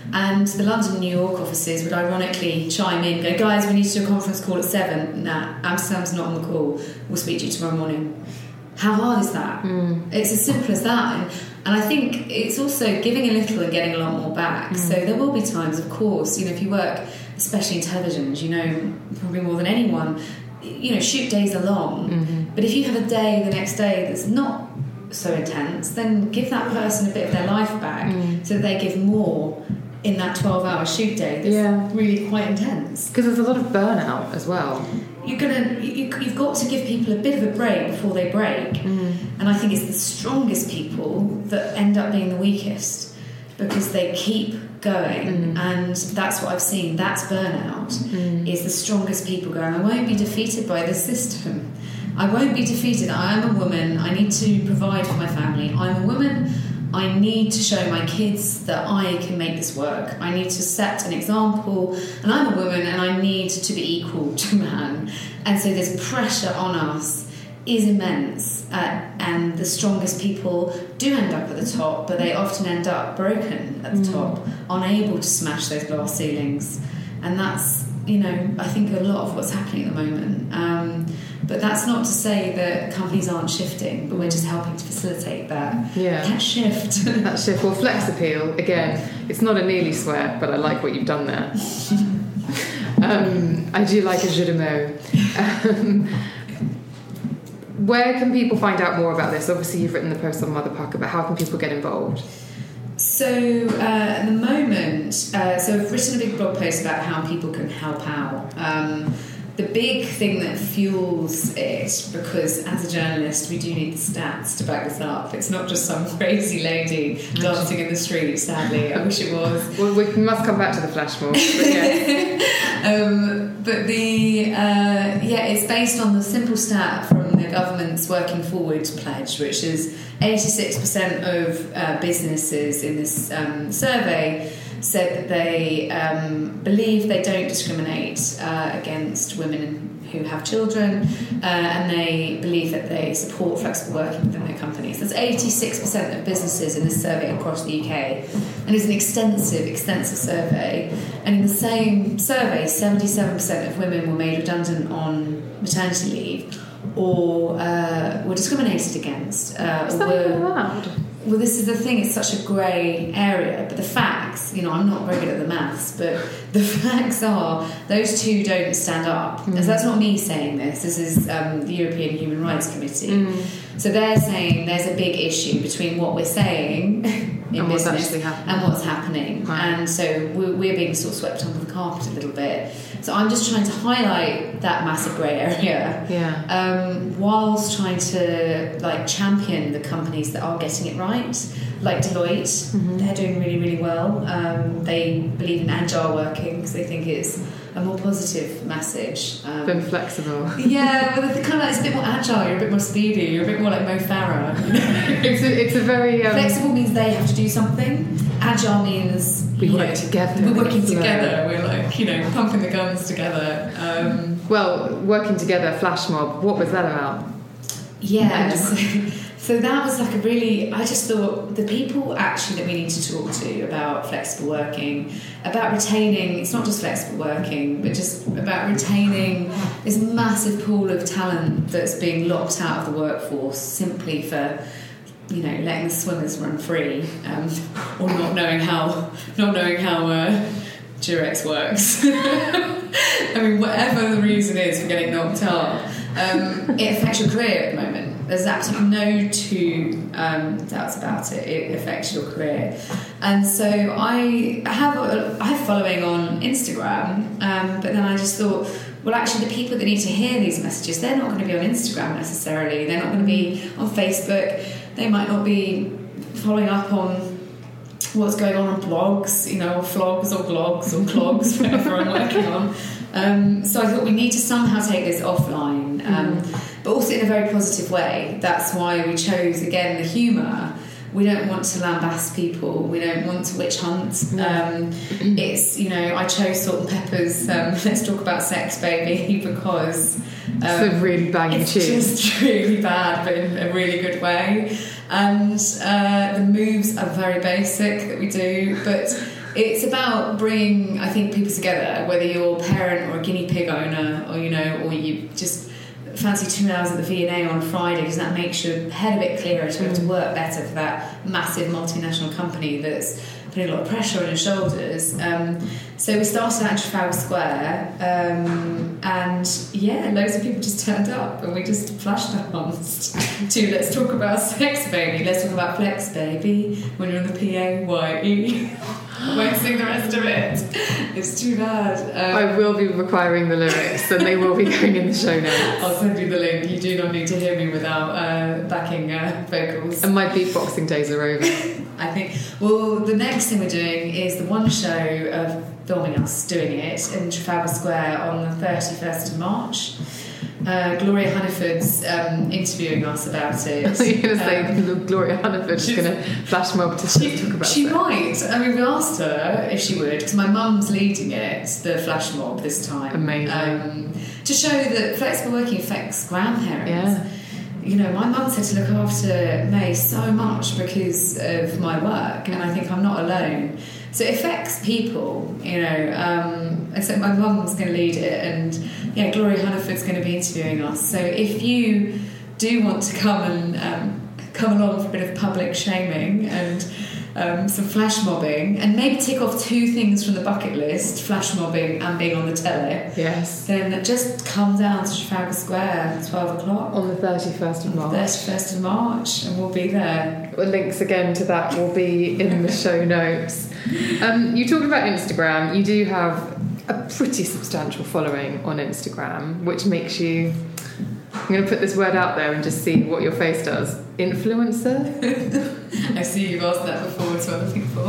S4: And the London and New York offices would ironically chime in, go, guys, we need to do a conference call at seven. Nah, Amsterdam's not on the call. We'll speak to you tomorrow morning. How hard is that? Mm. It's as simple as that. And, and I think it's also giving a little and getting a lot more back. Mm. So there will be times, of course, you know, if you work, especially in television, as you know, probably more than anyone, you know, shoot days are long. Mm-hmm. But if you have a day the next day that's not so intense, then give that person a bit of their life back mm. so that they give more in that twelve-hour shoot day that's yeah. really quite intense.
S3: Because there's a lot of burnout as well.
S4: You're gonna, you, you've got to give people a bit of a break before they break. Mm. And I think it's the strongest people that end up being the weakest because they keep going. Mm. And that's what I've seen. That's burnout, mm. is the strongest people going, I won't be defeated by this system. I won't be defeated. I am a woman. I need to provide for my family. I'm a woman. I need to show my kids that I can make this work. I need to set an example, and I'm a woman and I need to be equal to man. And so this pressure on us is immense, uh, and the strongest people do end up at the top, but they often end up broken at the mm. top, unable to smash those glass ceilings. And that's, you know, I think a lot of what's happening at the moment. Um, But that's not to say that companies aren't shifting, but we're just helping to facilitate that,
S3: yeah.
S4: that shift.
S3: That shift. Well, flex appeal, again, it's not a nearly swear, but I like what you've done there. um, I do like a jeu de mots. Um, where can people find out more about this? Obviously, you've written the post on Mother Pucker, but how can people get involved?
S4: So uh, at the moment, uh, so I've written a big blog post about how people can help out. Um, The big thing that fuels it, because as a journalist we do need the stats to back this up. It's not just some crazy lady dancing in the street, sadly. I wish it was.
S3: Well, we must come back to the flash mob. But, yeah.
S4: um, but the uh, yeah, it's based on the simple stat from the government's Working Forward pledge, which is eighty-six percent of uh, businesses in this um, survey said that they um, believe they don't discriminate uh, against women who have children, uh, and they believe that they support flexible working within their companies. That's eighty-six percent of businesses in this survey across the U K, and it's an extensive, extensive survey. And in the same survey, seventy-seven percent of women were made redundant on maternity leave or uh, were discriminated against. Uh,
S3: Is that
S4: were,
S3: allowed?
S4: Well, this is the thing, it's such a grey area, but the facts, you know, I'm not very good at the maths, but the facts are those two don't stand up. Mm. So that's not me saying this, this is um, the European Human Rights Committee. Mm. So they're saying there's a big issue between what we're saying in
S3: and
S4: business
S3: what's
S4: and what's happening. Right. And so we're, we're being sort of swept under the carpet a little bit. So I'm just trying to highlight that massive grey area,
S3: yeah.
S4: um, whilst trying to like champion the companies that are getting it right, like Deloitte. Mm-hmm. They're doing really, really well. Um, they believe in agile working because they think it's a more positive message. Um,
S3: Been flexible.
S4: Yeah, but the kind of like, it's a bit more agile. You're a bit more speedy. You're a bit more like Mo Farah. You know?
S3: it's a, it's a very um,
S4: flexible means they have to do something. Agile means
S3: we work
S4: know,
S3: together.
S4: We're working together. We're like, you know, pumping the guns together. Um,
S3: well, working together, flash mob. What was that about?
S4: Yeah, so, so that was like a really. I just thought the people actually that we need to talk to about flexible working, about retaining. It's not just flexible working, but just about retaining this massive pool of talent that's being locked out of the workforce simply for, you know, letting the swimmers run free, um, or not knowing how, not knowing how uh, Durex works. I mean, whatever the reason is for getting knocked up, um, it affects your career at the moment. There's absolutely no two um, doubts about it. It affects your career, and so I have a, I have following on Instagram, um, but then I just thought, well, actually, the people that need to hear these messages, they're not going to be on Instagram necessarily. They're not going to be on Facebook. They might not be following up on what's going on on blogs, you know, or vlogs or blogs or clogs, whatever I'm working on. Um, so I thought we need to somehow take this offline, um, mm. but also in a very positive way. That's why we chose, again, the humour. We don't want to lambast people. We don't want to witch hunt. Um, it's, you know, I chose Salt and Pepper's um, Let's Talk About Sex, Baby, because um,
S3: it's a really banging
S4: it's
S3: tune.
S4: It's just really bad, but in a really good way. And uh, the moves are very basic that we do, but It's about bringing, I think, people together, whether you're a parent or a guinea pig owner, or, you know, or you just fancy two hours at the V and A on Friday, because that makes your head a bit clearer to be able to work better for that massive multinational company that's putting a lot of pressure on your shoulders. Um, so we started at Trafalgar Square, um, and yeah, loads of people just turned up, and we just flash danced to Let's Talk About Sex Baby, Let's Talk About Flex Baby, when you're on the P A Y E. I won't sing the rest of it. It's too bad. Um,
S3: I will be requiring the lyrics, and they will be going in the show notes.
S4: I'll send you the link. You do not need to hear me without uh, backing uh, vocals.
S3: And my beatboxing days are over.
S4: I think. Well, the next thing we're doing is the one show of filming us doing it in Trafalgar Square on the thirty-first of March. Uh, Gloria Hunniford's um, interviewing us about it.
S3: You're going to say
S4: um,
S3: Gloria Hunniford is going to flash mob to
S4: she,
S3: talk about
S4: She
S3: it.
S4: might. I mean, we asked her if she would, because my mum's leading it, the flash mob this time.
S3: Amazing.
S4: Um, to show that flexible working affects grandparents.
S3: Yeah.
S4: You know, my mum said to look after May so much because of my work, and I think I'm not alone. So it affects people, you know, um, and so my mum's going to lead it, and yeah, Gloria Hunniford's going to be interviewing us. So if you do want to come and um, come along for a bit of public shaming and um, some flash mobbing, and maybe tick off two things from the bucket list, flash mobbing and being on the telly,
S3: yes,
S4: then just come down to Trafalgar Square at twelve o'clock.
S3: On the thirty-first of March.
S4: thirty-first of March, and we'll be there.
S3: Well, links again to that will be in the show notes. Um, you talked about Instagram. You do have a pretty substantial following on Instagram, which makes you... I'm going to put this word out there and just see what your face does. Influencer?
S4: I see you've asked that before to other people.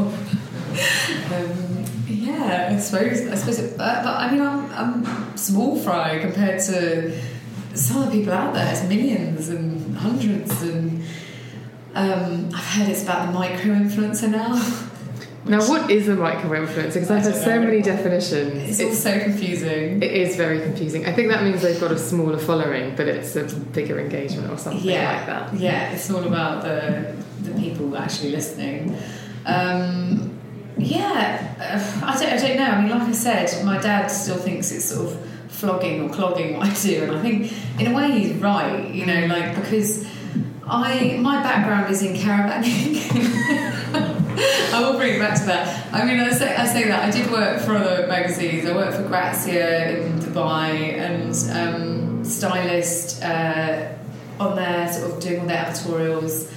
S4: Um, yeah, I suppose. I suppose. It, but, but I mean, I'm, I'm small fry compared to some of the people out there. It's millions and hundreds, and um, I've heard it's about the micro influencer now.
S3: Now, what is a micro-influencer? Because I've heard so many definitions.
S4: It's, it's all so confusing.
S3: It is very confusing. I think that means they've got a smaller following, but it's a bigger engagement or something
S4: yeah.
S3: like that.
S4: Yeah, it's all about the the people actually listening. Um, yeah, I don't, I don't know. I mean, like I said, my dad still thinks it's sort of flogging or clogging what I do, and I think in a way he's right. You know, like because I my background is in caravanning. I will bring it back to that. I mean, I say I say that I did work for other magazines. I worked for Grazia in Dubai and um, stylist uh, on there, sort of doing all their editorials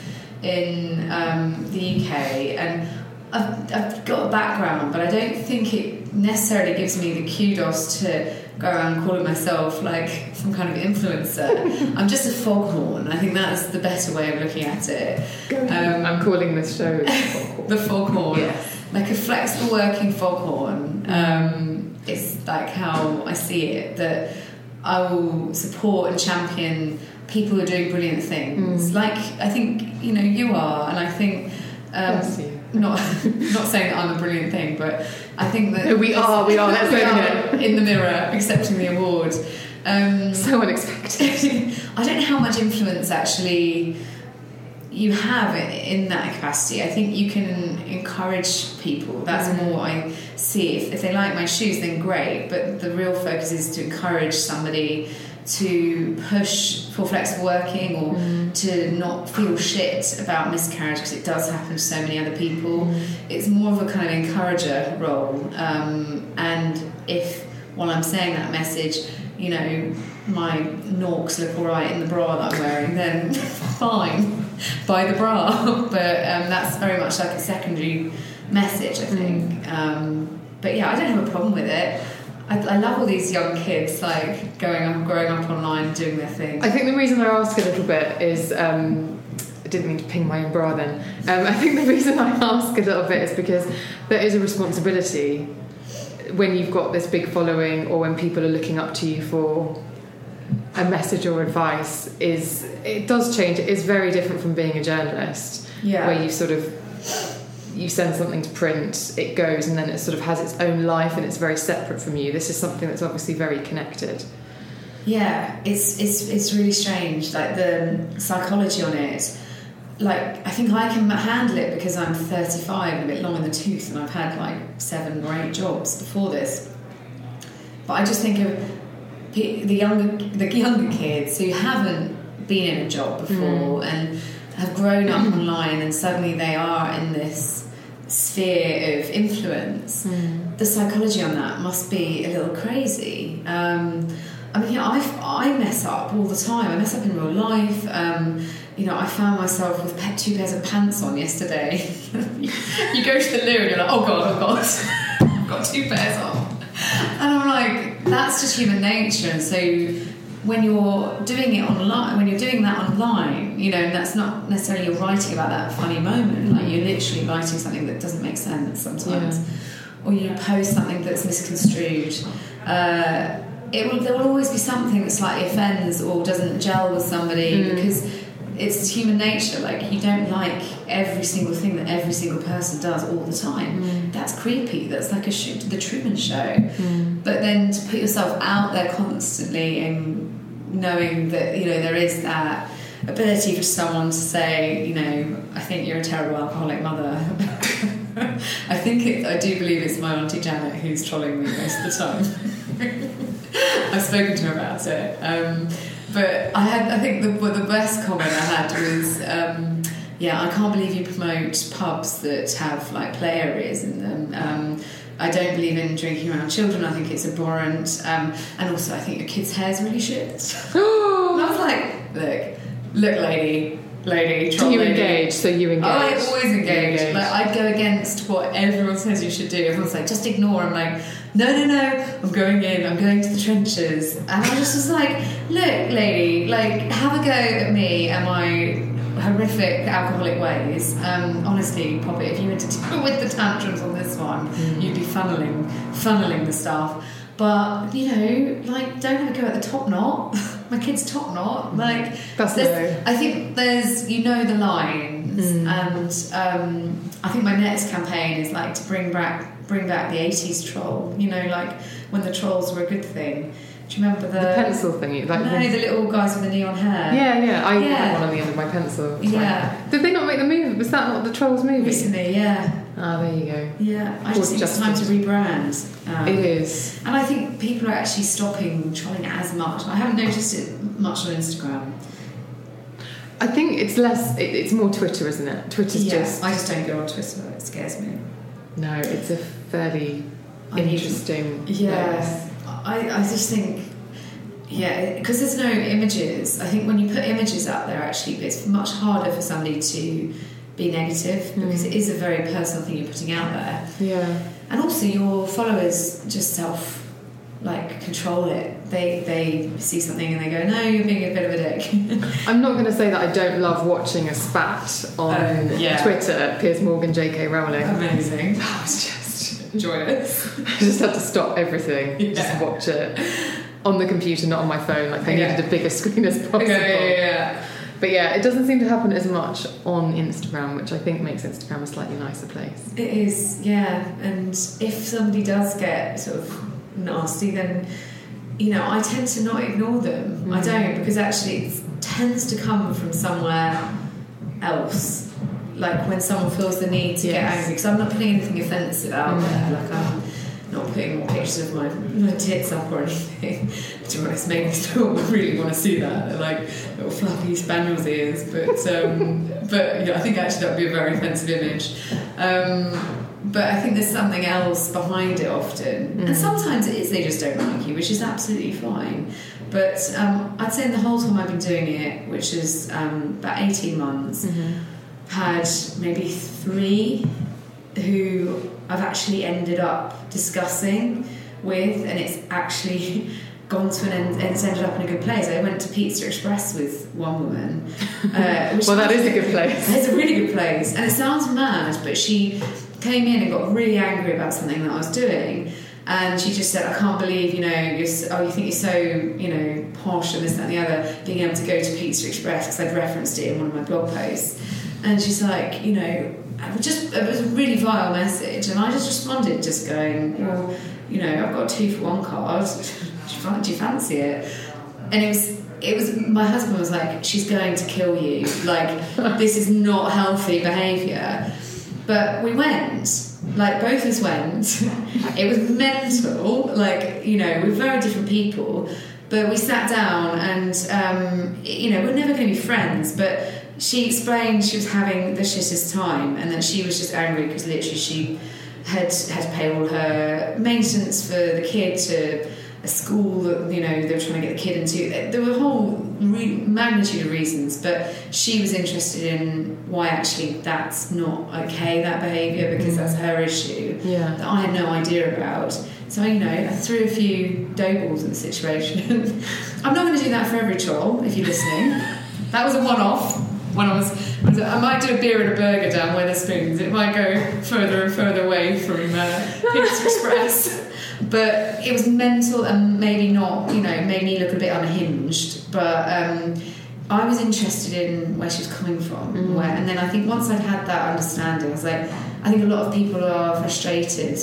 S4: in um, the U K. And I've, I've got a background, but I don't think it necessarily gives me the kudos to go around calling myself like some kind of influencer. I'm just a foghorn. I think that's the better way of looking at it. Um,
S3: I'm calling this show
S4: the foghorn.
S3: Yes.
S4: Like a flexible working foghorn. Um, it's like how I see it, that I will support and champion people who are doing brilliant things. Mm. Like I think, you know, you are, and I think um,
S3: yes, you.
S4: not not saying that I'm a brilliant thing, but I think that
S3: no, we are, we are, let's
S4: we
S3: own
S4: are
S3: it.
S4: in the mirror accepting the award. Um,
S3: so unexpected.
S4: I don't know how much influence actually you have in that capacity. I think you can encourage people. That's mm. more what I see. If, if they like my shoes, then great, but the real focus is to encourage somebody to push for flexible working, or mm. to not feel shit about miscarriage, because it does happen to so many other people. Mm. It's more of a kind of encourager role, um, and if while I'm saying that message, you know, my norks look alright in the bra that I'm wearing, then fine, buy the bra. But um, that's very much like a secondary message, I think. Mm. Um, but yeah, I don't have a problem with it. I, I love all these young kids like going up, growing up online, doing their thing.
S3: I think the reason I ask a little bit is um, I didn't mean to ping my own bra then. Um, I think the reason I ask a little bit is because there is a responsibility when you've got this big following, or when people are looking up to you for a message or advice. Is it does change. It is very different from being a journalist,
S4: yeah.
S3: where you sort of you send something to print, it goes, and then it sort of has its own life and it's very separate from you. This is something that's obviously very connected.
S4: Yeah, it's it's it's really strange, like the psychology on it. like, I think I can handle it because I'm thirty-five and a bit long in the tooth, and I've had like seven or eight jobs before this. But I just think of the younger, the younger kids who haven't been in a job before mm. and have grown up online, and suddenly they are in this sphere of influence. Mm. The psychology on that must be a little crazy. Um, I mean, yeah, I I mess up all the time. I mess up in real life. Um, you know, I found myself with two pairs of pants on yesterday. You go to the loo and you're like, oh god, oh god, I've got two pairs on. And I'm like, that's just human nature. And so when you're doing it online, when you're doing that online, you know, and that's not necessarily you're writing about that funny moment, like you're literally writing something that doesn't make sense sometimes, yeah. or you post something that's misconstrued. Uh, it will there will always be something that slightly offends or doesn't gel with somebody mm. because it's human nature. Like, you don't like every single thing that every single person does all the time. Mm. That's creepy. That's like a shoot, the Truman Show. Mm. But then to put yourself out there constantly and knowing that, you know, there is that ability for someone to say, you know, I think you're a terrible alcoholic mother. I think it, I do believe it's my Auntie Janet who's trolling me most of the time. I've spoken to her about it. Um, But I had, I think the well, the best comment I had was, um, yeah, I can't believe you promote pubs that have like play areas in them. Um, I don't believe in drinking around children. I think it's abhorrent. Um, and also, I think your kid's hair's really shit. And I was like, look, look, lady, lady, troll
S3: Do you
S4: lady.
S3: engage? So you engage?
S4: I always engage. engage. Like, I go against what everyone says you should do. Everyone's like, just ignore. I'm like, no, no, no, I'm going in, I'm going to the trenches. And I just was like, look, lady, like, have a go at me and my horrific alcoholic ways. Um, honestly, Poppy, if you were to deal with the tantrums on this one, mm. you'd be funneling, funneling the stuff. But, you know, like, don't have a go at the top knot. My kid's top knot. Like,
S3: that's no.
S4: I think there's, you know, the lines. Mm. And um, I think my next campaign is, like, to bring back bring back the eighties troll, you know, like when the trolls were a good thing. Do you remember the,
S3: the pencil thingy? Like
S4: no, the, the little guys with the neon hair.
S3: Yeah, yeah. I
S4: yeah.
S3: had one on the end of my pencil.
S4: Yeah.
S3: Like, did they not make the movie? Was that not the Trolls movie?
S4: Recently, yeah.
S3: Ah, there you go.
S4: Yeah, I just think it's time to rebrand. Um,
S3: it is.
S4: And I think people are actually stopping trolling as much. I haven't noticed it much on Instagram.
S3: I think it's less, it, it's more Twitter, isn't it? Twitter's
S4: yeah,
S3: just...
S4: I just don't go on Twitter. It scares me.
S3: No, it's a fairly
S4: I
S3: interesting
S4: need, yeah I, I just think yeah because there's no images. I think when you put images out there, actually it's much harder for somebody to be negative because mm. it is a very personal thing you're putting out there.
S3: Yeah.
S4: And also your followers just self like control it. They they see something and they go, no, you're being a bit of a dick.
S3: I'm not going to say that I don't love watching a spat on um, yeah. Twitter, Piers Morgan, J K Rowling.
S4: Amazing.
S3: That was just
S4: joyous.
S3: I just had to stop everything, yeah. just watch it on the computer, not on my phone. Like I yeah. needed a bigger screen as possible.
S4: Yeah, yeah, yeah.
S3: But yeah, it doesn't seem to happen as much on Instagram, which I think makes Instagram a slightly nicer place.
S4: It is, yeah. And if somebody does get sort of nasty, then you know I tend to not ignore them. Mm. I don't, because actually it tends to come from somewhere else, like when someone feels the need to yes. get angry, because I'm not putting anything offensive out mm. there, like I'm not putting pictures of my, my tits up or anything. To be honest, maybe still really want to see that. They're like little fluffy spaniel's ears, but um, but yeah, I think actually that would be a very offensive image. Um, But I think there's something else behind it often. Mm. And sometimes it is they just don't like you, which is absolutely fine. But um, I'd say in the whole time I've been doing it, which is um, about eighteen months, mm-hmm. had maybe three who I've actually ended up discussing with, and it's actually gone to an end, and it's ended up in a good place. I went to Pizza Express with one woman. Uh, which
S3: well, that is a good place.
S4: It's a really good place. And it sounds mad, but she came in and got really angry about something that I was doing, and she just said, I can't believe, you know, you're so, oh, you think you're so, you know, posh and this, that and the other, being able to go to Pizza Express, because I'd referenced it in one of my blog posts. And she's like, you know, it was just, it was a really vile message, and I just responded just going, well, you know, I've got a two for one card, do you fancy it? and it was it was my husband was like, she's going to kill you, like this is not healthy behaviour. But we went, like both of us went. It was mental, like, you know, we're very different people, but we sat down and um, you know, we're never going to be friends, but she explained she was having the shittest time, and that she was just angry because literally she had had to pay all her maintenance for the kid to a school that, you know, they were trying to get the kid into. There were a whole re- magnitude of reasons, but she was interested in why actually that's not okay, that behaviour, because that's her issue,
S3: yeah.
S4: that I had no idea about. So, you know, I threw a few dough balls at the situation. I'm not going to do that for every troll, if you're listening. That was a one-off. When I was, I might do a beer and a burger down Wetherspoons. It might go further and further away from uh, Pizza Express. But it was mental and maybe not, you know, made me look a bit unhinged. But um, I was interested in where she was coming from.
S3: Mm.
S4: Where, and then I think once I'd had that understanding, I was like, I think a lot of people are frustrated,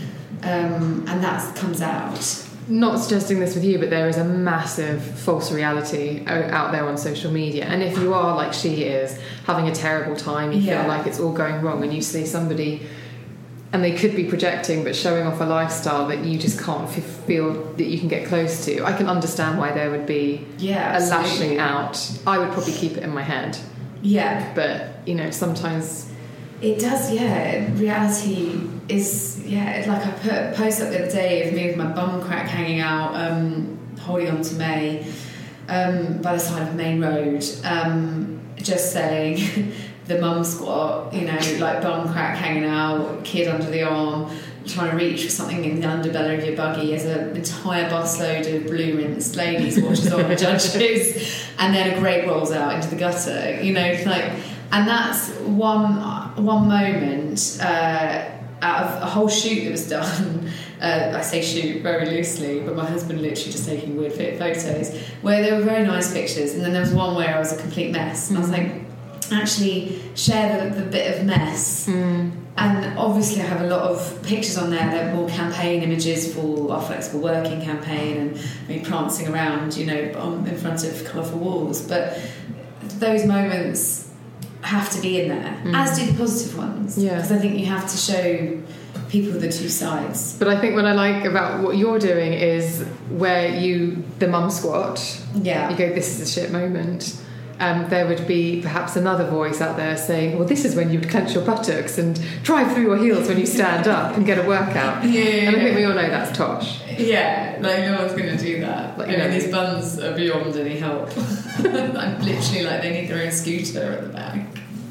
S4: um, and that comes out.
S3: Not suggesting this with you, but there is a massive false reality out there on social media. And if you are, like she is, having a terrible time, you
S4: yeah.
S3: feel like it's all going wrong, and you see somebody, and they could be projecting but showing off a lifestyle that you just can't f- feel that you can get close to, I can understand why there would be
S4: yeah,
S3: a lashing out. I would probably keep it in my head.
S4: Yeah.
S3: But, you know, sometimes...
S4: It does, yeah. Reality is, yeah, like I put a post up the other day of me with my bum crack hanging out, um, holding on to May, um, by the side of the main road, um, just saying the mum squat, you know, like bum crack hanging out, kid under the arm, trying to reach for something in the underbelly of your buggy as an entire busload of blue rinsed ladies watches on the judges, and then a grape rolls out into the gutter, you know, like... And that's one one moment uh, out of a whole shoot that was done. Uh, I say shoot very loosely, but my husband literally just taking weird fit photos, where they were very nice pictures. And then there was one where I was a complete mess. And mm. I was like, actually share the, the bit of mess.
S3: Mm.
S4: And obviously I have a lot of pictures on there that are more campaign images for our flexible working campaign, and me prancing around, you know, on, in front of colourful walls. But those moments have to be in there, mm. as do the positive ones,
S3: yeah.
S4: because I think you have to show people the two sides.
S3: But I think what I like about what you're doing is where you, the mum squat,
S4: yeah,
S3: you go, this is a shit moment. Um, there would be perhaps another voice out there saying, well, this is when you would clench your buttocks and drive through your heels when you stand up and get a workout.
S4: Yeah,
S3: and I think we all know that's tosh.
S4: Yeah, like no one's going to do that. Like, you know, these buns are beyond any help. I'm literally like, they need their own scooter at the back.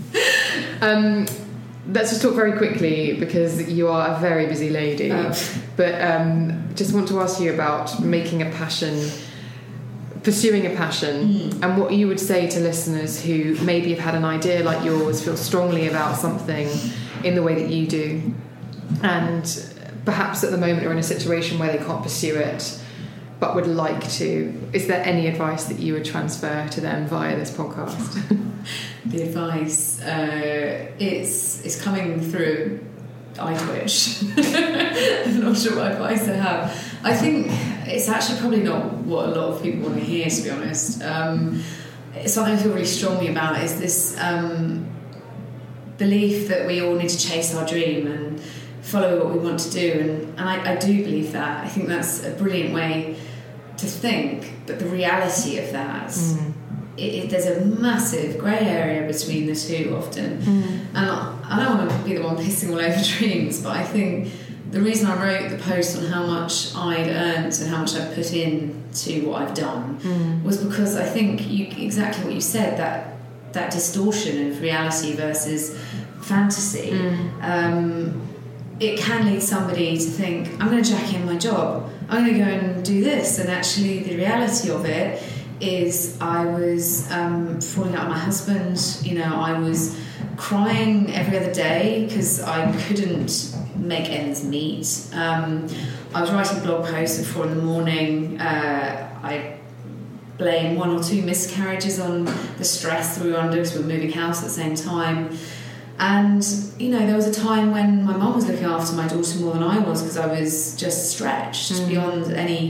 S3: Um, let's just talk very quickly, because you are a very busy lady.
S4: Oh.
S3: But um, just want to ask you about making a passion, pursuing a passion, mm. and what you would say to listeners who maybe have had an idea like yours, feel strongly about something in the way that you do, and perhaps at the moment are in a situation where they can't pursue it but would like to. Is there any advice that you would transfer to them via this podcast?
S4: The advice, uh, it's it's coming through eye twitch. I'm not sure what advice I have. I think it's actually probably not what a lot of people want to hear, to be honest. Um, it's something I feel really strongly about, is this um, belief that we all need to chase our dream and follow what we want to do, and, and I, I do believe that. I think that's a brilliant way to think, but the reality of that, mm. it, it, there's a massive grey area between the two often, mm. and I, I don't want to be the one pissing all over dreams, but I think the reason I wrote the post on how much I'd earned and how much I've put in to what I've done mm. was because I think you, exactly what you said, that that distortion of reality versus fantasy, mm. um, it can lead somebody to think, I'm going to jack in my job, I'm going to go and do this, and actually the reality of it is I was um, falling out with my husband, you know, I was crying every other day because I couldn't make ends meet. Um, I was writing blog posts at four in the morning. Uh, I blame one or two miscarriages on the stress that we were under because we were moving house at the same time. And, you know, there was a time when my mum was looking after my daughter more than I was because I was just stretched mm. beyond any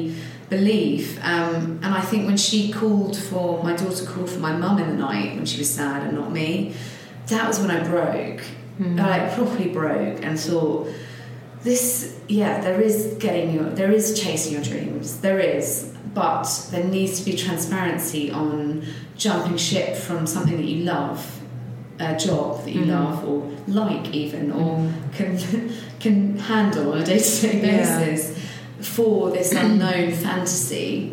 S4: belief. Um, and I think when she called for, my daughter called for my mum in the night when she was sad and not me, that was when I broke. Mm. I properly broke and thought, this, yeah, there is getting your, there is chasing your dreams, there is, but there needs to be transparency on jumping ship from something that you love, a job that you mm. love or like even, or mm. can can handle on a day-to-day basis yeah. for this unknown fantasy.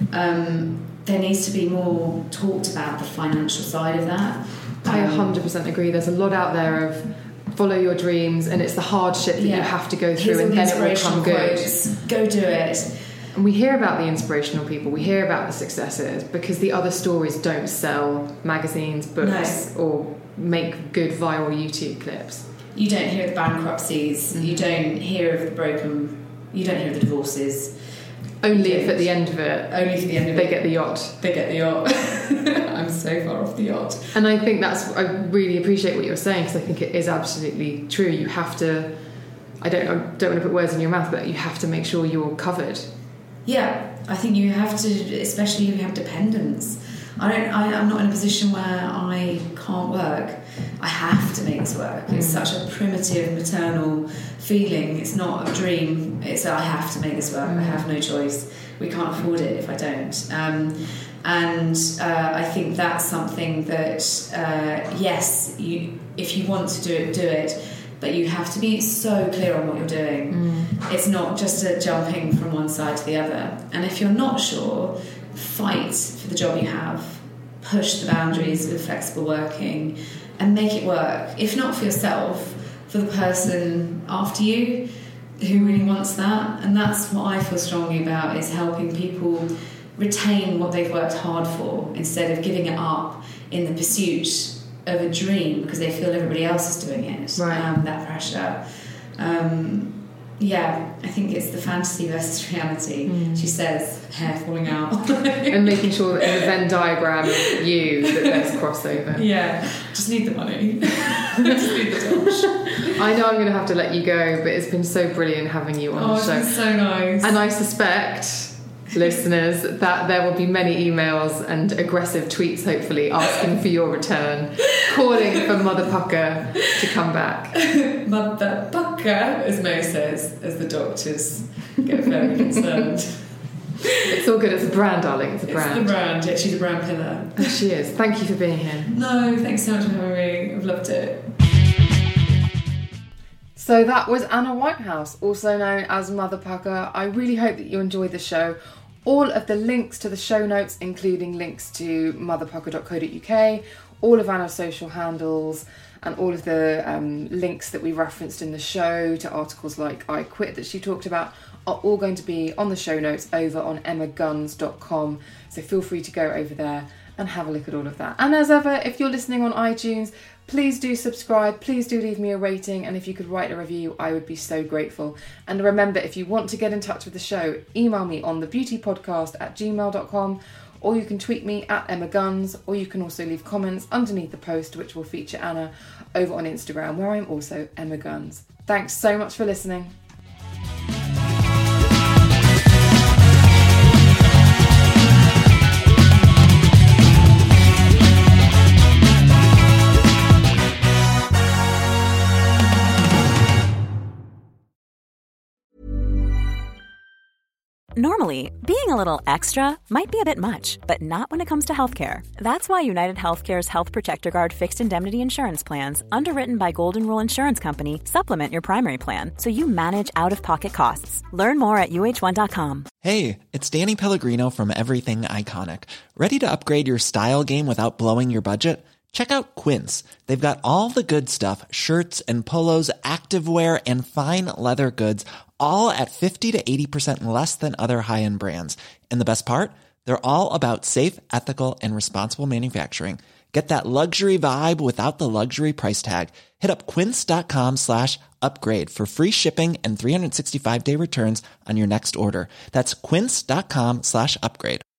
S4: Um, there needs to be more talked about the financial side of that. Um,
S3: I one hundred percent agree. There's a lot out there of follow your dreams, and it's the hardship that yeah. you have to go through,
S4: Here's
S3: and then it will come good.
S4: Quotes. Go do it.
S3: And we hear about the inspirational people, we hear about the successes, because the other stories don't sell magazines, books, no. or make good viral YouTube clips.
S4: You don't hear of the bankruptcies, mm-hmm. you don't hear of the broken, you don't hear of the divorces.
S3: Only if at the end of it,
S4: only for the end of
S3: they
S4: it,
S3: get the yacht.
S4: They get the yacht. I'm so far off the yacht.
S3: And I think that's, I really appreciate what you're saying, because I think it is absolutely true. You have to, I don't, I don't want to put words in your mouth, but you have to make sure you're covered.
S4: Yeah, I think you have to, especially if you have dependents. I don't. I, I'm not in a position where I can't work. I have to make this work. It's mm. such a primitive maternal feeling. It's not a dream. It's I have to make this work. Mm. I have no choice. We can't afford it if I don't. Um, and uh, I think that's something that uh, yes, you if you want to do it, do it. But you have to be so clear on what you're doing. Mm. It's not just a jumping from one side to the other. And if you're not sure, fight for the job you have. Push the boundaries with flexible working and make it work. If not for yourself, for the person after you who really wants that. And that's what I feel strongly about, is helping people retain what they've worked hard for instead of giving it up in the pursuit of a dream because they feel everybody else is doing it.
S3: Right.
S4: Um, that pressure. Um, yeah, I think it's the fantasy versus reality. Mm. She says, hair falling out.
S3: And making sure that in the Venn diagram of you that there's crossover.
S4: Yeah, just need the money. Just need the dosh.
S3: I know I'm going to have to let you go, but it's been so brilliant having you on
S4: oh,
S3: the show.
S4: It's been so nice.
S3: And I suspect, listeners, that there will be many emails and aggressive tweets, hopefully, asking for your return, calling for Mother Pucker to come back.
S4: Mother Pucker, as Mo says, as the doctors get very concerned.
S3: It's all good. It's a brand, darling. It's a brand.
S4: It's the brand. Yeah, she's a brand pillar.
S3: Oh, she is. Thank you for being here.
S4: No, thanks so much for having me. I've loved it.
S3: So that was Anna Whitehouse, also known as Mother Pucker. I really hope that you enjoyed the show. All of the links to the show notes, including links to mother pucker dot co dot uk, all of Anna's social handles, and all of the um, links that we referenced in the show to articles like I Quit that she talked about, are all going to be on the show notes over on emma guns dot com. So feel free to go over there and have a look at all of that. And as ever, if you're listening on iTunes, please do subscribe, please do leave me a rating, and if you could write a review, I would be so grateful. And remember, if you want to get in touch with the show, email me on the beauty podcast at gmail dot com, or you can tweet me at Emma Guns, or you can also leave comments underneath the post, which will feature Anna, over on Instagram, where I'm also Emma Guns. Thanks so much for listening.
S9: Normally, being a little extra might be a bit much, but not when it comes to healthcare. That's why United Healthcare's Health Protector Guard fixed indemnity insurance plans, underwritten by Golden Rule Insurance Company, supplement your primary plan so you manage out-of-pocket costs. Learn more at U H one dot com.
S10: Hey, it's Danny Pellegrino from Everything Iconic. Ready to upgrade your style game without blowing your budget? Check out Quince. They've got all the good stuff, shirts and polos, activewear, and fine leather goods, all at fifty to eighty percent less than other high-end brands. And the best part? They're all about safe, ethical, and responsible manufacturing. Get that luxury vibe without the luxury price tag. Hit up quince.com slash upgrade for free shipping and three sixty-five day returns on your next order. That's quince.com slash upgrade.